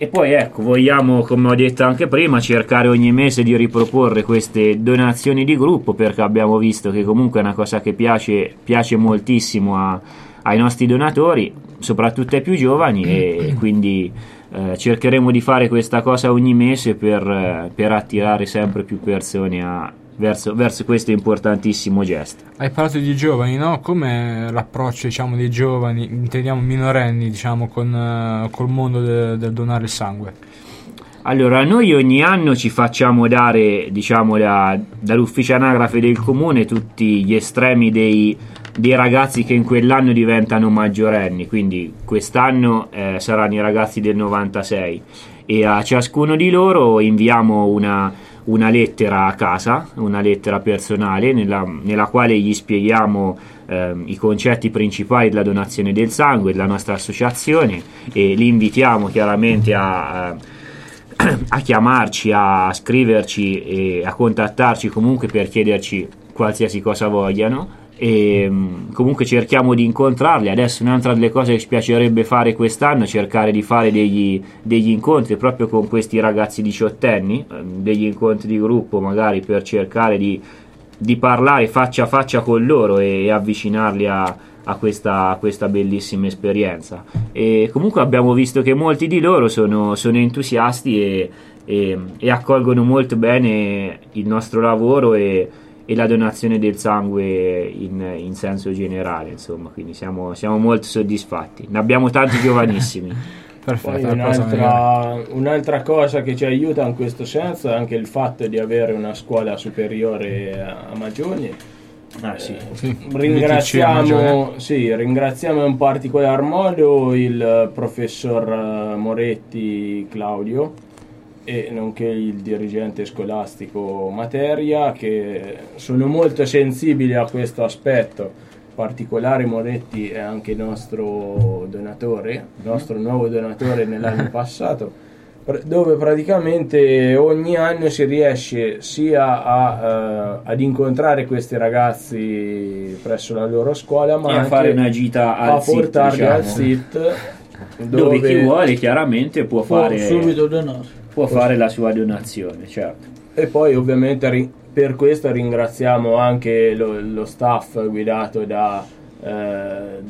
E poi ecco, vogliamo, come ho detto anche prima, cercare ogni mese di riproporre queste donazioni di gruppo, perché abbiamo visto che comunque è una cosa che piace moltissimo ai nostri donatori, soprattutto ai più giovani, e quindi cercheremo di fare questa cosa ogni mese per attirare sempre più persone verso questo importantissimo gesto. Hai parlato di giovani, no? Com'è l'approccio, diciamo, dei giovani, intendiamo minorenni, diciamo, col mondo del donare il sangue? Allora, noi ogni anno ci facciamo dare, diciamo, dall'ufficio anagrafe del comune tutti gli estremi dei ragazzi che in quell'anno diventano maggiorenni, quindi quest'anno saranno i ragazzi del 96, e a ciascuno di loro inviamo una lettera a casa, una lettera personale nella quale gli spieghiamo i concetti principali della donazione del sangue, della nostra associazione, e li invitiamo chiaramente a chiamarci, a scriverci e a contattarci comunque per chiederci qualsiasi cosa vogliano, e comunque cerchiamo di incontrarli. Adesso un'altra delle cose che ci piacerebbe fare quest'anno è cercare di fare degli incontri proprio con questi ragazzi diciottenni, degli incontri di gruppo magari per cercare di parlare faccia a faccia con loro e avvicinarli a questa bellissima esperienza. E comunque abbiamo visto che molti di loro sono entusiasti e accolgono molto bene il nostro lavoro e la donazione del sangue in senso generale, insomma, quindi siamo molto soddisfatti. Ne abbiamo tanti giovanissimi. Poi Perfetto. un'altra cosa che ci aiuta in questo senso è anche il fatto di avere una scuola superiore a Magione. Sì. Ringraziamo in particolar modo il professor Moretti Claudio, e nonché il dirigente scolastico Materia, che sono molto sensibili a questo aspetto. In particolare Moretti è anche il nostro nuovo donatore nell'anno passato, dove praticamente ogni anno si riesce sia ad incontrare questi ragazzi presso la loro scuola, ma E a anche fare una gita al a SIT, portarli diciamo. al SIT, Dove chi vuole chiaramente può subito donare. fare la sua donazione, certo. E poi ovviamente per questo ringraziamo anche lo staff guidato dal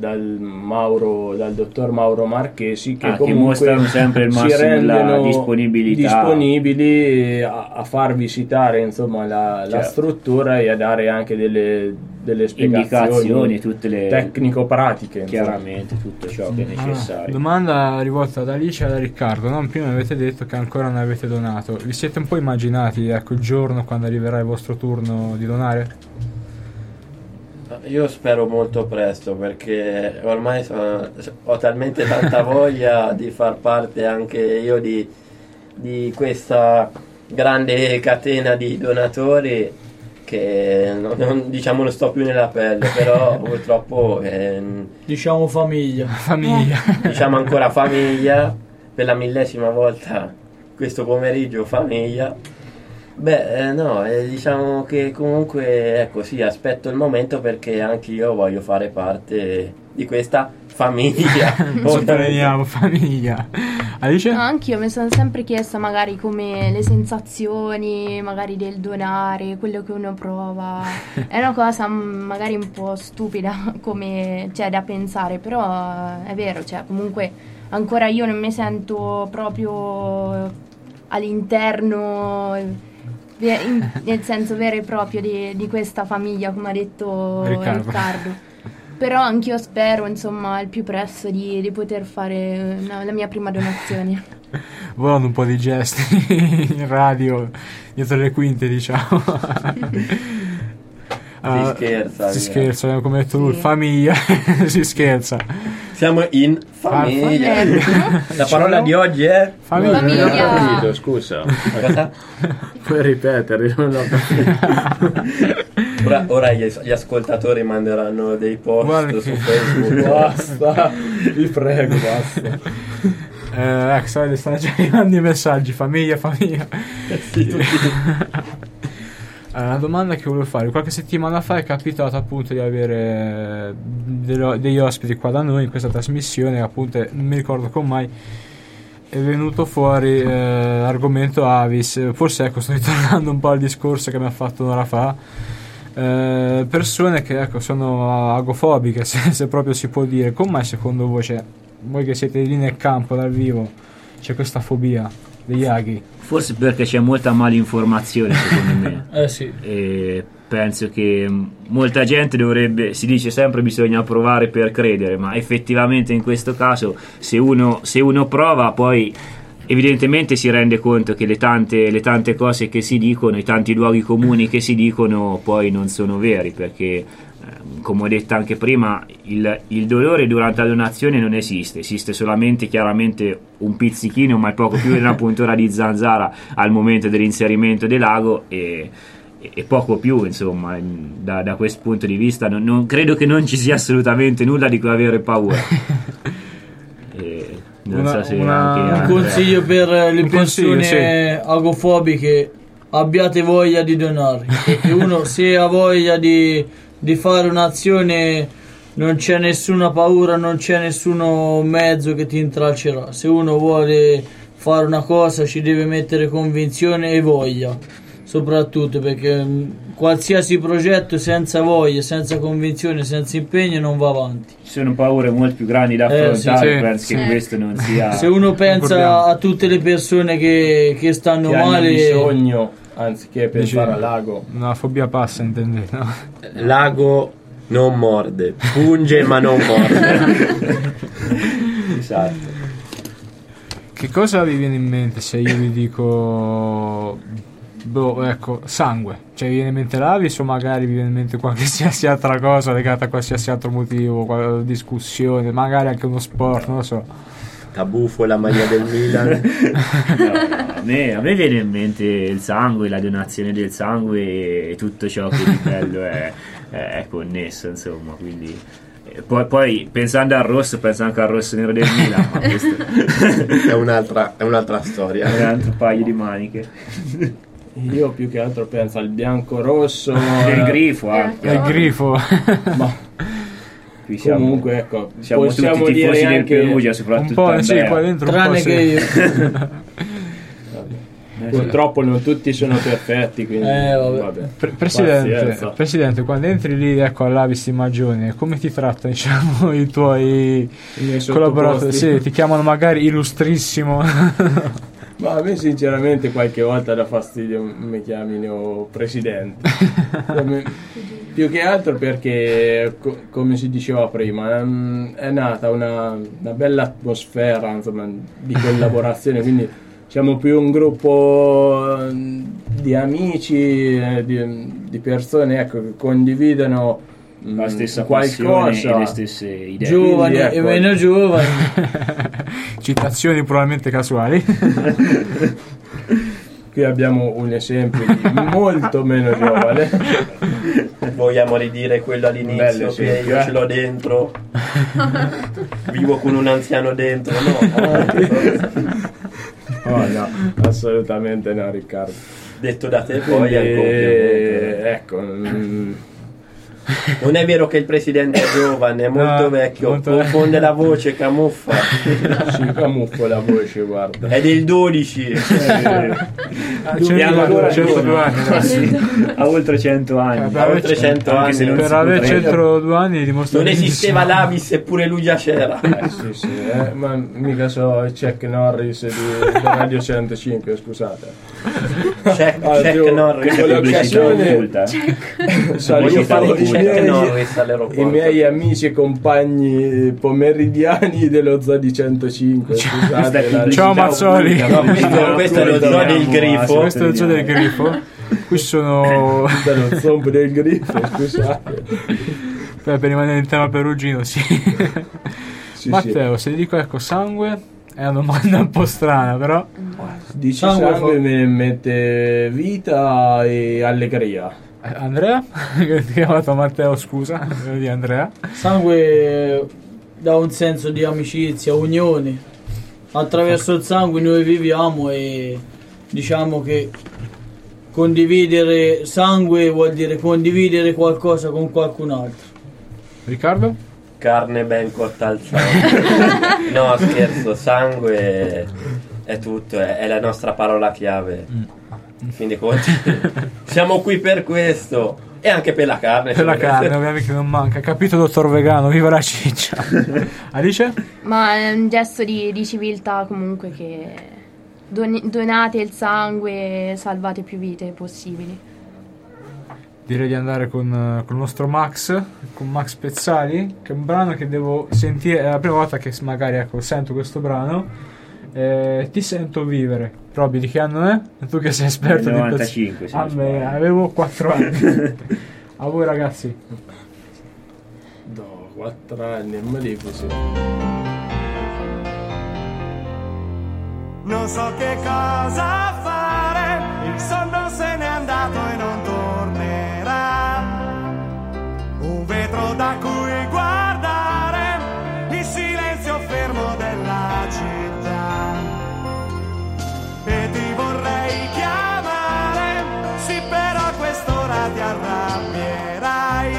dottor Mauro Marchesi, che Che comunque mostrano sempre il si massimo della rendono disponibilità. disponibili a far visitare, insomma, la Certo. struttura, e a dare anche delle spiegazioni Indicazioni, tutte le tecnico-pratiche, insomma. chiaramente tutto ciò che è necessario. Domanda rivolta ad Alice e da Riccardo, no? Prima avete detto che ancora non avete donato. Vi siete un po' immaginati, ecco, il giorno quando arriverà il vostro turno di donare? Io spero molto presto, perché ormai ho talmente tanta voglia di far parte anche io di questa grande catena di donatori, che non sto più nella pelle, però purtroppo Diciamo famiglia. diciamo ancora famiglia, per la 1000ª volta questo pomeriggio famiglia. Diciamo che comunque, ecco, sì, aspetto il momento, perché anche io voglio fare parte di questa famiglia. Sottolineiamo famiglia. Alice? No, anch'io mi sono sempre chiesta magari come le sensazioni magari del donare, quello che uno prova. È una cosa magari un po' stupida come, cioè, da pensare, però è vero, cioè, comunque ancora io non mi sento proprio all'interno, nel senso vero e proprio di questa famiglia, come ha detto Riccardo. Però anch'io spero, insomma, al più presto di poter fare la mia prima donazione. Volando un po' di gesti in radio, dietro le quinte, diciamo. Si scherza, come hai detto lui, famiglia. Si scherza. Siamo in famiglia. La parola di oggi è Famiglia. Non ho Famiglia. capito, scusa. cosa? Puoi ripetere? Non ho capito. Ora gli ascoltatori manderanno dei post Guarda su che- Facebook. Basta, vi prego, basta. Ecco, stanno già arrivando i messaggi. Famiglia. La domanda che volevo fare: qualche settimana fa è capitato appunto di avere degli ospiti qua da noi in questa trasmissione, appunto non mi ricordo con mai, è venuto fuori l'argomento Avis. Forse ecco, sto ritornando un po' al discorso che mi ha fatto un'ora fa. Persone che ecco sono agofobiche, se proprio si può dire. Come secondo voi, cioè, voi che siete lì nel campo dal vivo, c'è questa fobia degli aghi? Forse perché c'è molta malinformazione, secondo me. Sì. E penso che molta gente si dice sempre bisogna provare per credere, ma effettivamente in questo caso se uno prova, poi evidentemente si rende conto che le tante cose che si dicono, i tanti luoghi comuni che si dicono poi non sono veri, perché come ho detto anche prima, il dolore durante la donazione non esiste solamente chiaramente un pizzichino, ma è poco più di una puntura di zanzara al momento dell'inserimento dell'ago e poco più, insomma. Da questo punto di vista non credo che non ci sia assolutamente nulla di cui avere paura. Non so se anche un consiglio per le persone sì. agofobiche: abbiate voglia di donare, perché uno se ha voglia di fare un'azione non c'è nessuna paura, non c'è nessuno mezzo che ti intralcerà. Se uno vuole fare una cosa ci deve mettere convinzione e voglia, soprattutto perché qualsiasi progetto senza voglia, senza convinzione, senza impegno non va avanti. ci sono paure molto più grandi da affrontare, sì. penso che questo non sia. Se uno pensa a tutte le persone che stanno che hanno male, bisogno anziché pensare al lago. Una fobia passa, intendete, no? L'ago non morde, punge ma non morde. Esatto. Che cosa vi viene in mente se io vi dico sangue? Cioè vi viene in mente l'Avis o magari vi viene in mente qualsiasi altra cosa legata a qualsiasi altro motivo, discussione, magari anche uno sport, non lo so. Tabufo, la maglia del Milan. No, a me viene in mente il sangue, la donazione del sangue e tutto ciò che di bello è connesso, insomma, quindi poi pensando al rosso penso anche al rosso nero del Milan, ma questo è un'altra storia, è un altro paio di maniche. Io più che altro penso al bianco-rosso Del grifo anche. È il grifo. ma Qui siamo, comunque ecco, siamo possiamo tutti dire tifosi del anche Perugia, Un soprattutto po', sì, Andrea. qua dentro un po' tranne sì. che io. purtroppo non tutti sono perfetti, quindi vabbè. Pazienza. Presidente, quando entri lì, ecco, all'Avis di Magione, come ti trattano, diciamo, i tuoi miei collaboratori? sottoposti. Sì, ti chiamano magari illustrissimo. Ma a me sinceramente qualche volta dà fastidio mi chiamino presidente. Più che altro perché come si diceva prima è nata una bella atmosfera, insomma, di collaborazione, quindi siamo più un gruppo di amici, di persone, ecco, che condividono La stessa passione qualcosa, e le stesse idee. Giovani Quindi, e ecco, meno giovani. Citazioni probabilmente casuali. qui abbiamo un esempio di molto meno giovane. Vogliamo ridire quello Bello all'inizio che esempio, io ce l'ho dentro, vivo con un anziano dentro, no? Oh, no, assolutamente no, Riccardo. Detto da te poi Quindi, è il complimento. ecco, Non è vero che il presidente è giovane, è molto No, vecchio, molto confonde la voce, camuffa. si camuffo la voce, guarda. È del 12. Abbiamo ancora 102 anni. ha oltre 100 anni. Per aver- oltre 100 anche se anni. non Per si aver potrebbe. 102 anni dimostra Non che esisteva l'Avis eppure lui già c'era. Sì, ma mica so Chuck Norris di Radio 105, scusate. Check Io, Norris. con l'occasione, Occulta. saluto fare di i Chuck miei, Norris all'aeroporto. i miei amici e compagni pomeridiani dello Zoo di 105. Scusate, la- Ciao, Mazzoli. No, questo è lo zoo del Grifo. questo è il zoo del Grifo. Qui sono dello Zoo del Grifo, scusate. per rimanere in tema perugino, sì. Sì, Matteo, se ti dico ecco sangue è una domanda un po' strana, però Dici Sangue sangue mi mette vita e allegria. Andrea, che ti ho chiamato Matteo, scusa, di Andrea. Sangue dà un senso di amicizia, unione. Attraverso il sangue noi viviamo e diciamo che condividere sangue vuol dire condividere qualcosa con qualcun altro. Riccardo? carne ben cotta al sangue. No, scherzo, sangue è tutto, è la nostra parola chiave. Fin dei conti siamo qui per questo e anche per la carne. Per la carne, ovviamente non manca. Capito, dottor Vegano? Viva la ciccia. Alice? Ma è un gesto di civiltà comunque, che donate il sangue, salvate più vite possibili. Direi di andare con il nostro Max, con Max Pezzali, che è un brano che devo sentire, è la prima volta che magari sento questo brano. Ti sento vivere. Robby, di che anno è? E tu che sei esperto Del di 95, se non sbaglio. avevo 4 anni. A voi ragazzi. No, 4 anni, è malefico. Non so che cosa fare, il sonno se n'è andato e non tornerà. Un vetro da cui guardare, il silenzio fermo della città. E ti vorrei chiamare, sì però a quest'ora ti arrabbierai.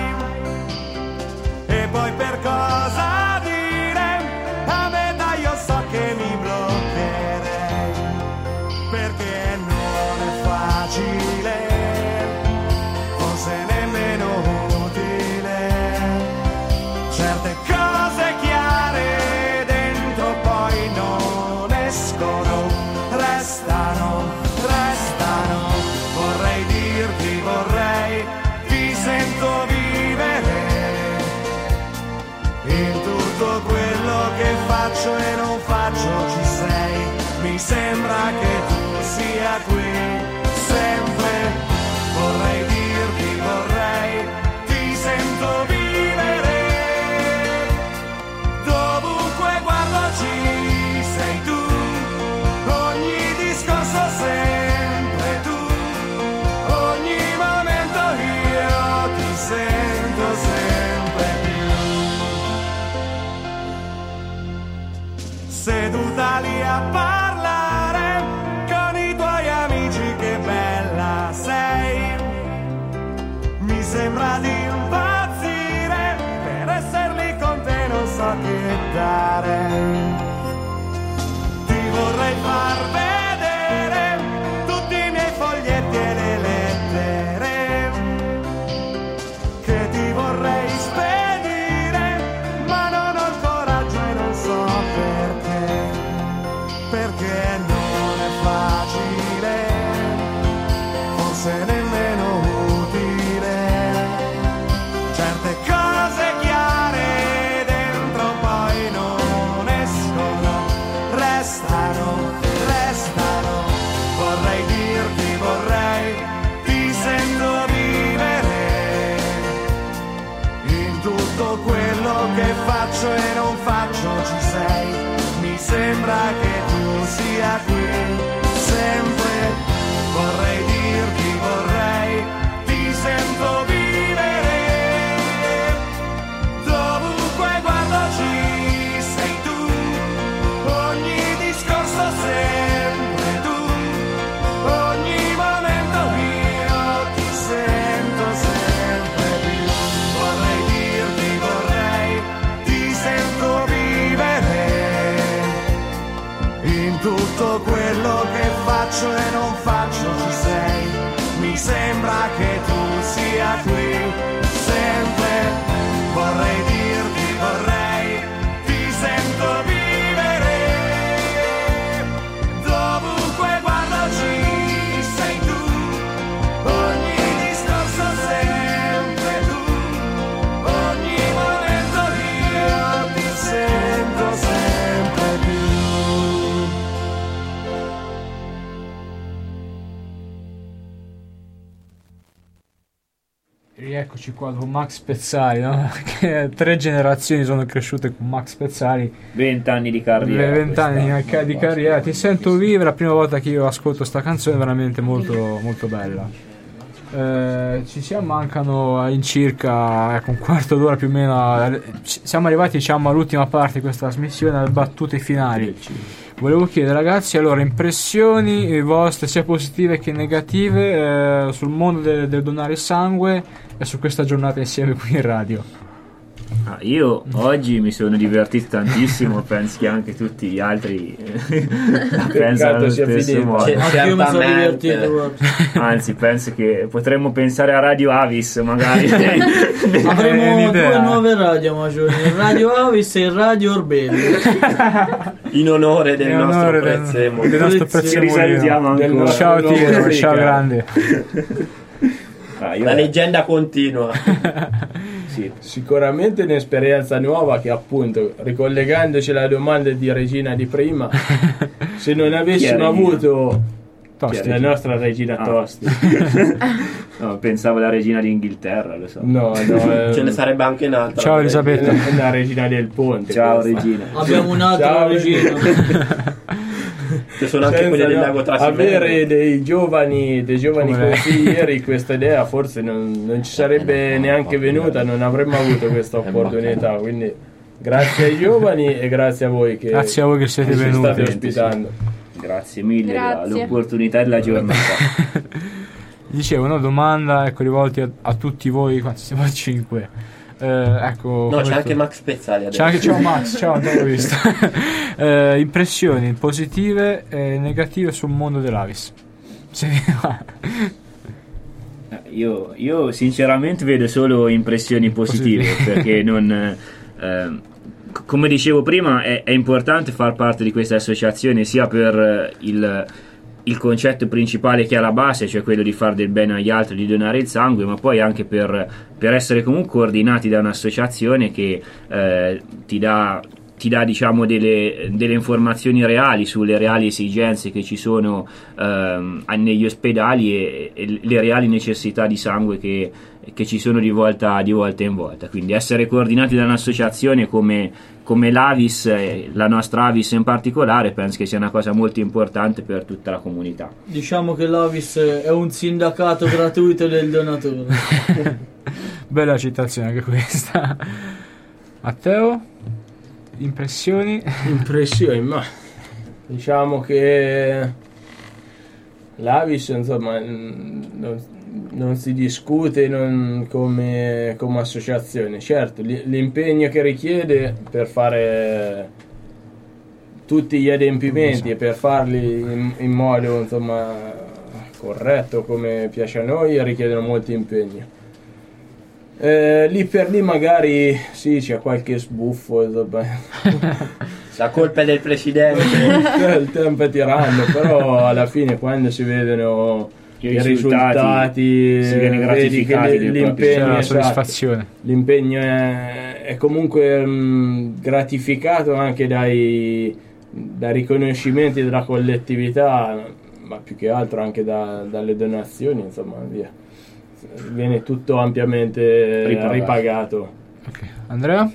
E poi per cosa dire, a metà io so che mi bloccherei, perché non è facile, forse nemmeno utile. Certe cose chiare dentro poi non escono, restano. Vorrei dirti, ti sento vivere in tutto quello che faccio e non faccio, ci sei. Mi sembra che tu sia qui sempre. Vorrei dirti, ti sento vivere. Dovunque guardo ci sei tu, ogni discorso sempre tu, ogni momento io ti sento sempre più. Seduta lì a parlare con i tuoi amici, che bella sei. Mi sembra di impazzire, per essere lì con te non so che dare. Ti vorrei far vedere tutti i miei foglietti e le lettere, che ti vorrei spedire, ma non ho il coraggio e non so perché non è facile, forse nemmeno utile. Certe cose chiare dentro poi non escono, restano. Vorrei dirti, ti sento vivere in tutto quello che faccio e non faccio, ci sei. Mi sembra che tu sia qui sempre. Vorrei dirti, ti sento vivere. Dovunque guardo ci sei tu, ogni discorso sempre tu, ogni momento io ti sento sempre più. Vorrei dirti, ti sento vivere in tutto quello che faccio e non faccio, ci sei. Mi sembra che tu sia qui sempre. Vorrei dirti, ti sento vivere. Dovunque guardo ci sei tu, ogni discorso sempre tu, ogni momento io ti sento sempre più. Rieccoci qua con Max Pezzali, no? Che 3 generazioni sono cresciute con Max Pezzali. 20 anni di carriera. 20 anni di carriera. Ti sento vivere, la prima volta che io ascolto sta canzone è veramente molto, molto bella. Mancano in circa un quarto d'ora più o meno. Siamo arrivati, diciamo, all'ultima parte di questa trasmissione, alle battute finali. Volevo chiedere, ragazzi, allora, impressioni vostre, sia positive che negative, sul mondo del donare sangue e su questa giornata insieme qui in radio. Io oggi mi sono divertito tantissimo, penso che anche tutti gli altri pensano allo sia stesso finito. modo. Anche io mi sono Certamente. divertito, guarda. Anzi, penso che potremmo pensare a Radio Avis magari. Avremo un'idea. due nuove radio, Magione, il Radio Avis e il Radio Orbello. In onore del In nostro onore del prezzemolo. nostro Ci prezzemolino. risalutiamo Del ancora. Ciao nuovo Tiro, rubrica. ciao grande. Io- La leggenda continua. sì. Sicuramente un'esperienza nuova che, appunto, ricollegandoci alla domanda di Regina di prima, se non avessimo Regina? avuto Tosti. la nostra Regina Ah. Tosti, No, pensavo alla regina d'Inghilterra, lo so. no, Ce ne sarebbe anche un'altra. Ciao Elisabetta. è una Regina del Ponte. Ciao questa. regina. Abbiamo un'altra Ciao, regina. Ci sono anche Senza, quelle del no, lago Trasimeno. avere dei giovani Come lei. consiglieri, questa idea forse non ci sarebbe neanche venuta, non avremmo avuto questa opportunità, quindi grazie ai giovani e grazie a voi che Grazie a voi che siete ci venuti. state ospitando. Grazie mille Grazie. dell'opportunità della giornata. Dicevo, una domanda, ecco, rivolti a tutti voi, quanti siamo a 5. Ecco, No, come c'è tu- anche Max Pezzali adesso. C'è anche, ciao Max, ciao, non l'ho visto. Impressioni positive e negative sul mondo dell'Avis. Sì. Io sinceramente vedo solo impressioni positive perché non come dicevo prima è importante far parte di questa associazione sia per il concetto principale che è alla base, cioè quello di fare del bene agli altri, di donare il sangue, ma poi anche per essere comunque ordinati da un'associazione che ti dà diciamo delle informazioni reali sulle reali esigenze che ci sono negli ospedali e le reali necessità di sangue che ci sono di volta in volta. Quindi essere coordinati da un'associazione come l'Avis, la nostra Avis in particolare, penso che sia una cosa molto importante per tutta la comunità. Diciamo che l'Avis è un sindacato gratuito del donatore. Bella citazione anche questa. Matteo, impressioni? Impressioni, ma diciamo che l'Avis, insomma, non si discute come associazione. Certo, l'impegno che richiede per fare tutti gli adempimenti e per farli in modo, insomma, corretto come piace a noi richiedono molto impegno. Lì per lì magari sì, c'è qualche sbuffo, insomma. La colpa è del presidente. Il tempo è tiranno, però alla fine quando si vedono i risultati, si viene vedi che gratificati del C'è l'impegno, la esatto, soddisfazione. l'impegno è comunque gratificato anche dai riconoscimenti della collettività, ma più che altro anche dalle donazioni, insomma, via. Viene tutto ampiamente ripagato. Ok. Andrea?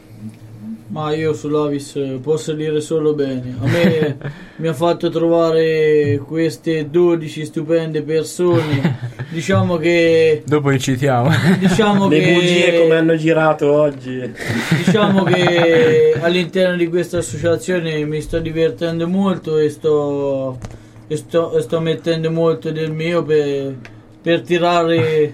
Ma io sull'Avis posso dire solo bene. A me mi ha fatto trovare queste 12 stupende persone. Diciamo che Dopo li citiamo. diciamo Le bugie come che hanno girato oggi. diciamo che all'interno di questa associazione mi sto divertendo molto e sto mettendo molto del mio per tirare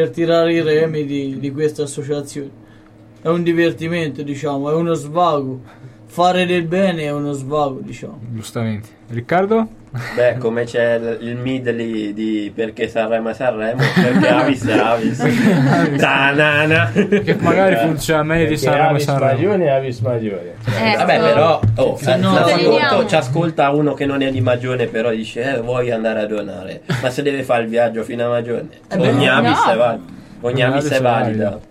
i remi di questa associazione. È un divertimento, diciamo, è uno svago. Fare del bene è uno svago, diciamo. Giustamente. Riccardo? Beh, come c'è il medley di perché Sanremo è Sanremo, perché Avis è Avis. Ta-na-na. Che magari funziona meglio di Perché Sanremo e Avis Sanremo. Magione e Avis Magione. Vabbè, però Se no, da vediamo. conto ci ascolta uno che non è di Magione, però dice vuoi andare a donare, ma se deve fare il viaggio fino a Magione, ogni no. Avis è valida. Ogni Avis è valida.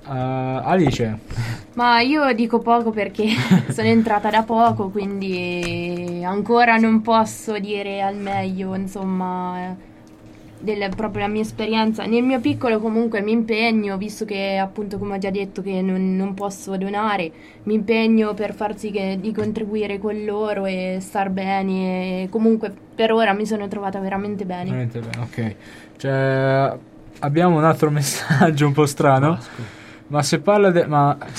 Alice? Ma io dico poco perché sono entrata da poco, quindi ancora non posso dire al meglio, insomma, proprio la mia esperienza. Nel mio piccolo comunque mi impegno, visto che appunto come ho già detto che non posso donare, mi impegno per far sì di contribuire con loro e star bene. E comunque per ora mi sono trovata veramente bene. Veramente bene, ok. Cioè, abbiamo un altro messaggio un po' strano. Ma se parla di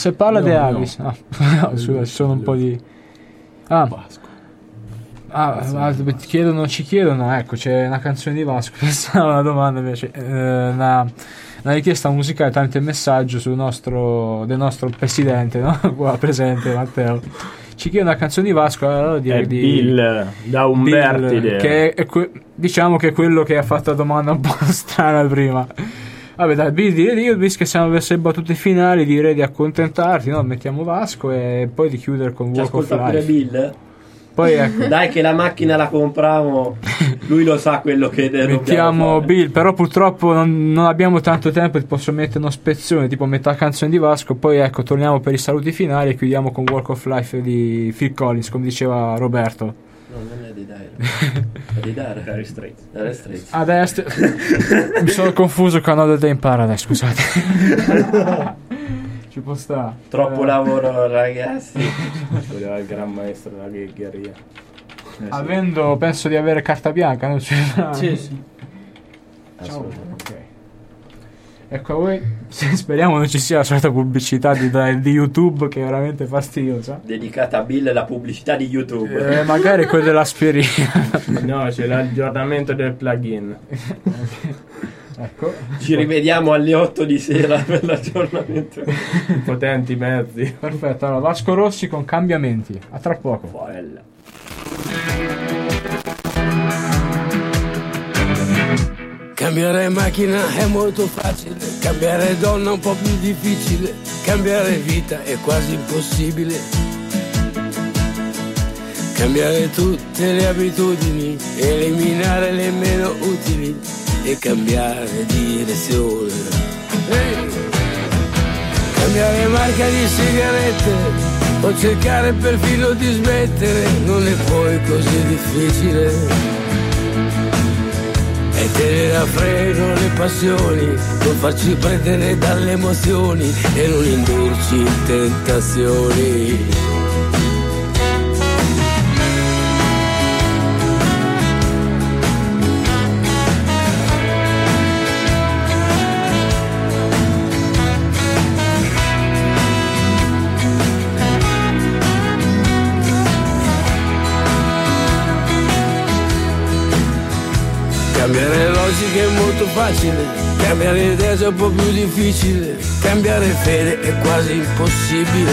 Avis, no, scusa, ci sono un po' di ci chiedono, ecco, c'è una canzone di Vasco. Questa è una domanda invece, una richiesta musicale tramite messaggio del nostro presidente, no? Qua presente Matteo. Ci chiede una canzone di Vasco, allora direi di Bill da Umbertide, Bill, che è diciamo che è quello che ha fatto la domanda un po' strana prima. Vabbè dai, Bill, direi io, visto che siamo verso le battute finali, direi di accontentarti, no? Mettiamo Vasco e poi di chiudere con Ci Walk of ascolta pure Life. Bill? Poi ecco, Dai che la macchina la compriamo, lui lo sa quello che dobbiamo mettiamo fare. Bill, però purtroppo non abbiamo tanto tempo, ti posso mettere una spezzone tipo metà canzone di Vasco, poi ecco torniamo per i saluti finali e chiudiamo con Walk of Life di Phil Collins, come diceva Roberto. No, non è di Dire. È di Dire. Dire Straits. Dire Straits. Adesso mi sono confuso con Another Day in Paradise, scusate. Ci può stare. Troppo lavoro, ragazzi. Quello il gran maestro della ghegheria. Avendo, penso di avere carta bianca, non c'è. Sì, sì. Assolutamente. Ok. Ecco a voi. Speriamo non ci sia la solita pubblicità di YouTube che è veramente fastidiosa. Dedicata a Bill la pubblicità di YouTube. Magari quella dell'aspirina. No, c'è l'aggiornamento del plugin. Ecco. Ci rivediamo alle 8 di sera per l'aggiornamento. Potenti mezzi. Perfetto, allora Vasco Rossi con Cambiamenti. A tra poco. Bella. Cambiare macchina è molto facile, cambiare donna è un po' più difficile, cambiare vita è quasi impossibile. Cambiare tutte le abitudini, eliminare le meno utili e cambiare direzione. Cambiare marca di sigarette o cercare perfino di smettere non è poi così difficile. E tenere a freno le passioni, non farci prendere dalle emozioni e non indurci in tentazioni. Cambiare logica è molto facile, cambiare idea è un po' più difficile, cambiare fede è quasi impossibile.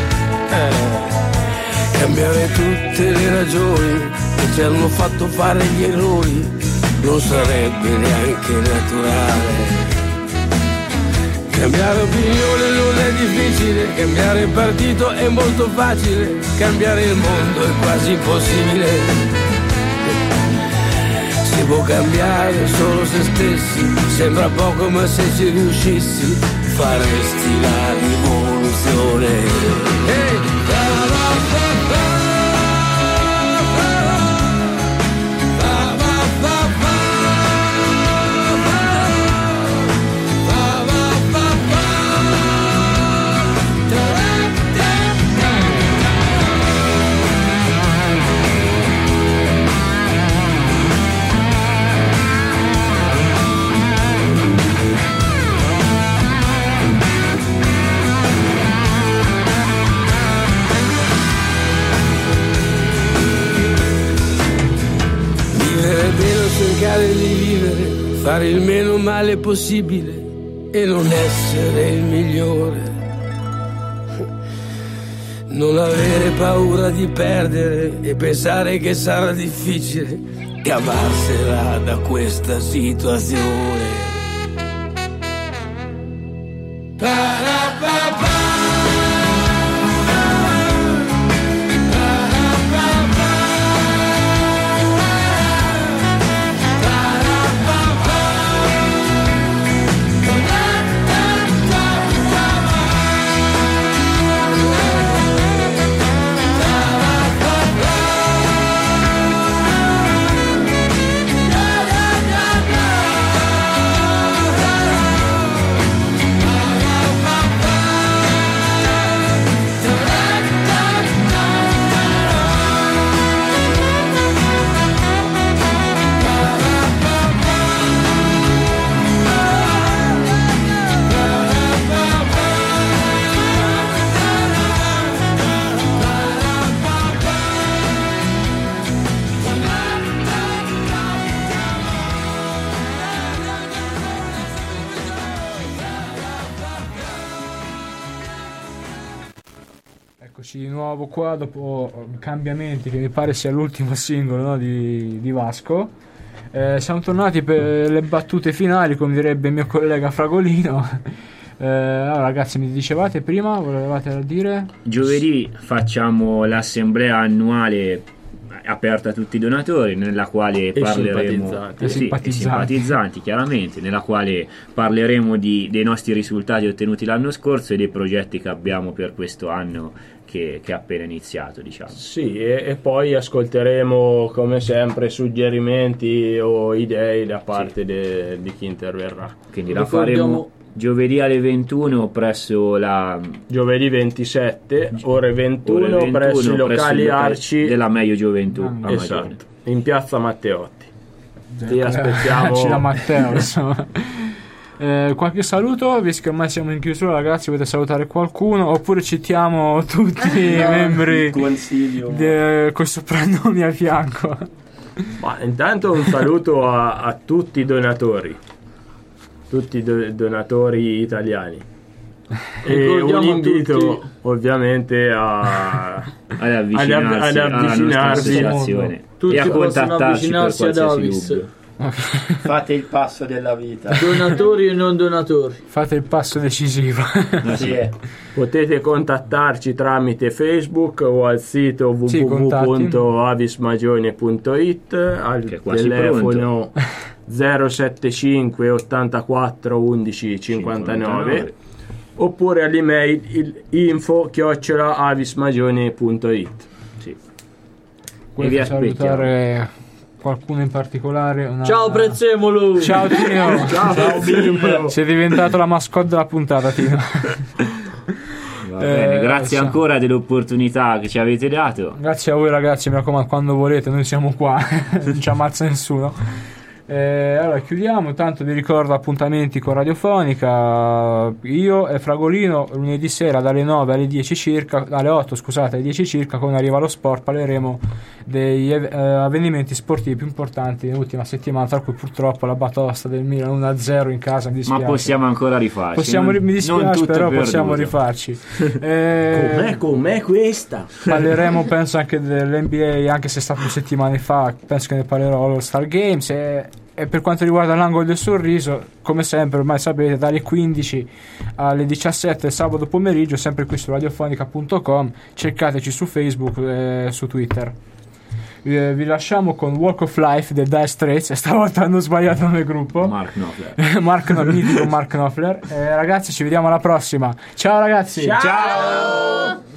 Cambiare tutte le ragioni che ci hanno fatto fare gli errori non sarebbe neanche naturale. Cambiare opinione non è difficile, cambiare partito è molto facile, cambiare il mondo è quasi impossibile. Si può cambiare solo se stessi, sembra poco ma se ci riuscissi faresti la rivoluzione. Hey! Cercare di vivere, fare il meno male possibile e non essere il migliore. Non avere paura di perdere e pensare che sarà difficile cavarsela da questa situazione. Eccoci di nuovo qua dopo cambiamenti, che mi pare sia l'ultimo singolo, no, di Vasco. Siamo tornati per le battute finali, come direbbe il mio collega Fragolino. Allora ragazzi, mi dicevate prima, volevate dire? Giovedì facciamo l'assemblea annuale aperta a tutti i donatori, nella quale parleremo simpatizzanti chiaramente, nella quale parleremo dei nostri risultati ottenuti l'anno scorso e dei progetti che abbiamo per questo anno che è appena iniziato, diciamo. Sì, e poi ascolteremo come sempre suggerimenti o idee da parte di chi interverrà. Quindi la faremo giovedì alle 21 presso la giovedì 27 ore 21 presso i locali Arci della Meglio Gioventù a esatto, Magione, in piazza Matteotti. Ti aspettiamo Arci da Matteo, insomma. Qualche saluto, visto che ormai siamo in chiusura, ragazzi, volete salutare qualcuno oppure citiamo tutti i membri con soprannomi a fianco? Ma intanto un saluto a tutti i donatori, tutti i donatori italiani, e un invito ovviamente ad avvicinarsi e a contattarci per qualsiasi dubbio. Fate il passo della vita. Donatori e non donatori. Fate il passo decisivo. Potete contattarci tramite Facebook o al sito www.avismagione.it al telefono 075 84 11 59 oppure all'email info@avismagione.it. Volete salutare qualcuno in particolare? Ciao Prezzemolo! Ciao Tino! Ciao Bimbo! Sei diventato la mascotte della puntata, Tino. Va bene, grazie ancora dell'opportunità che ci avete dato. Grazie a voi ragazzi, mi raccomando, quando volete, noi siamo qua, non ci ammazza nessuno. Allora chiudiamo, tanto vi ricordo appuntamenti con Radiofonica, io e Fragolino lunedì sera dalle 9 alle 10 circa, alle 8 scusate, alle 10 circa, quando arriva lo sport parleremo degli avvenimenti sportivi più importanti nell'ultima settimana, tra cui purtroppo la batosta del Milan 1-0 in casa, mi dispiace. Ma possiamo ancora rifarci, mi dispiace, però possiamo rifarci. Com'è questa? Parleremo penso anche dell'NBA, anche se è stato 2 settimane fa, penso che ne parlerò allo Star Games, e per quanto riguarda l'angolo del sorriso, come sempre ormai sapete, dalle 15 alle 17 sabato pomeriggio, sempre qui su radiofonica.com, cercateci su Facebook e su Twitter. Vi lasciamo con Walk of Life dei Dire Straits, stavolta hanno sbagliato nel gruppo, Mark Knopfler. Mark Knopfler. Ragazzi, ci vediamo alla prossima, ciao ragazzi, ciao!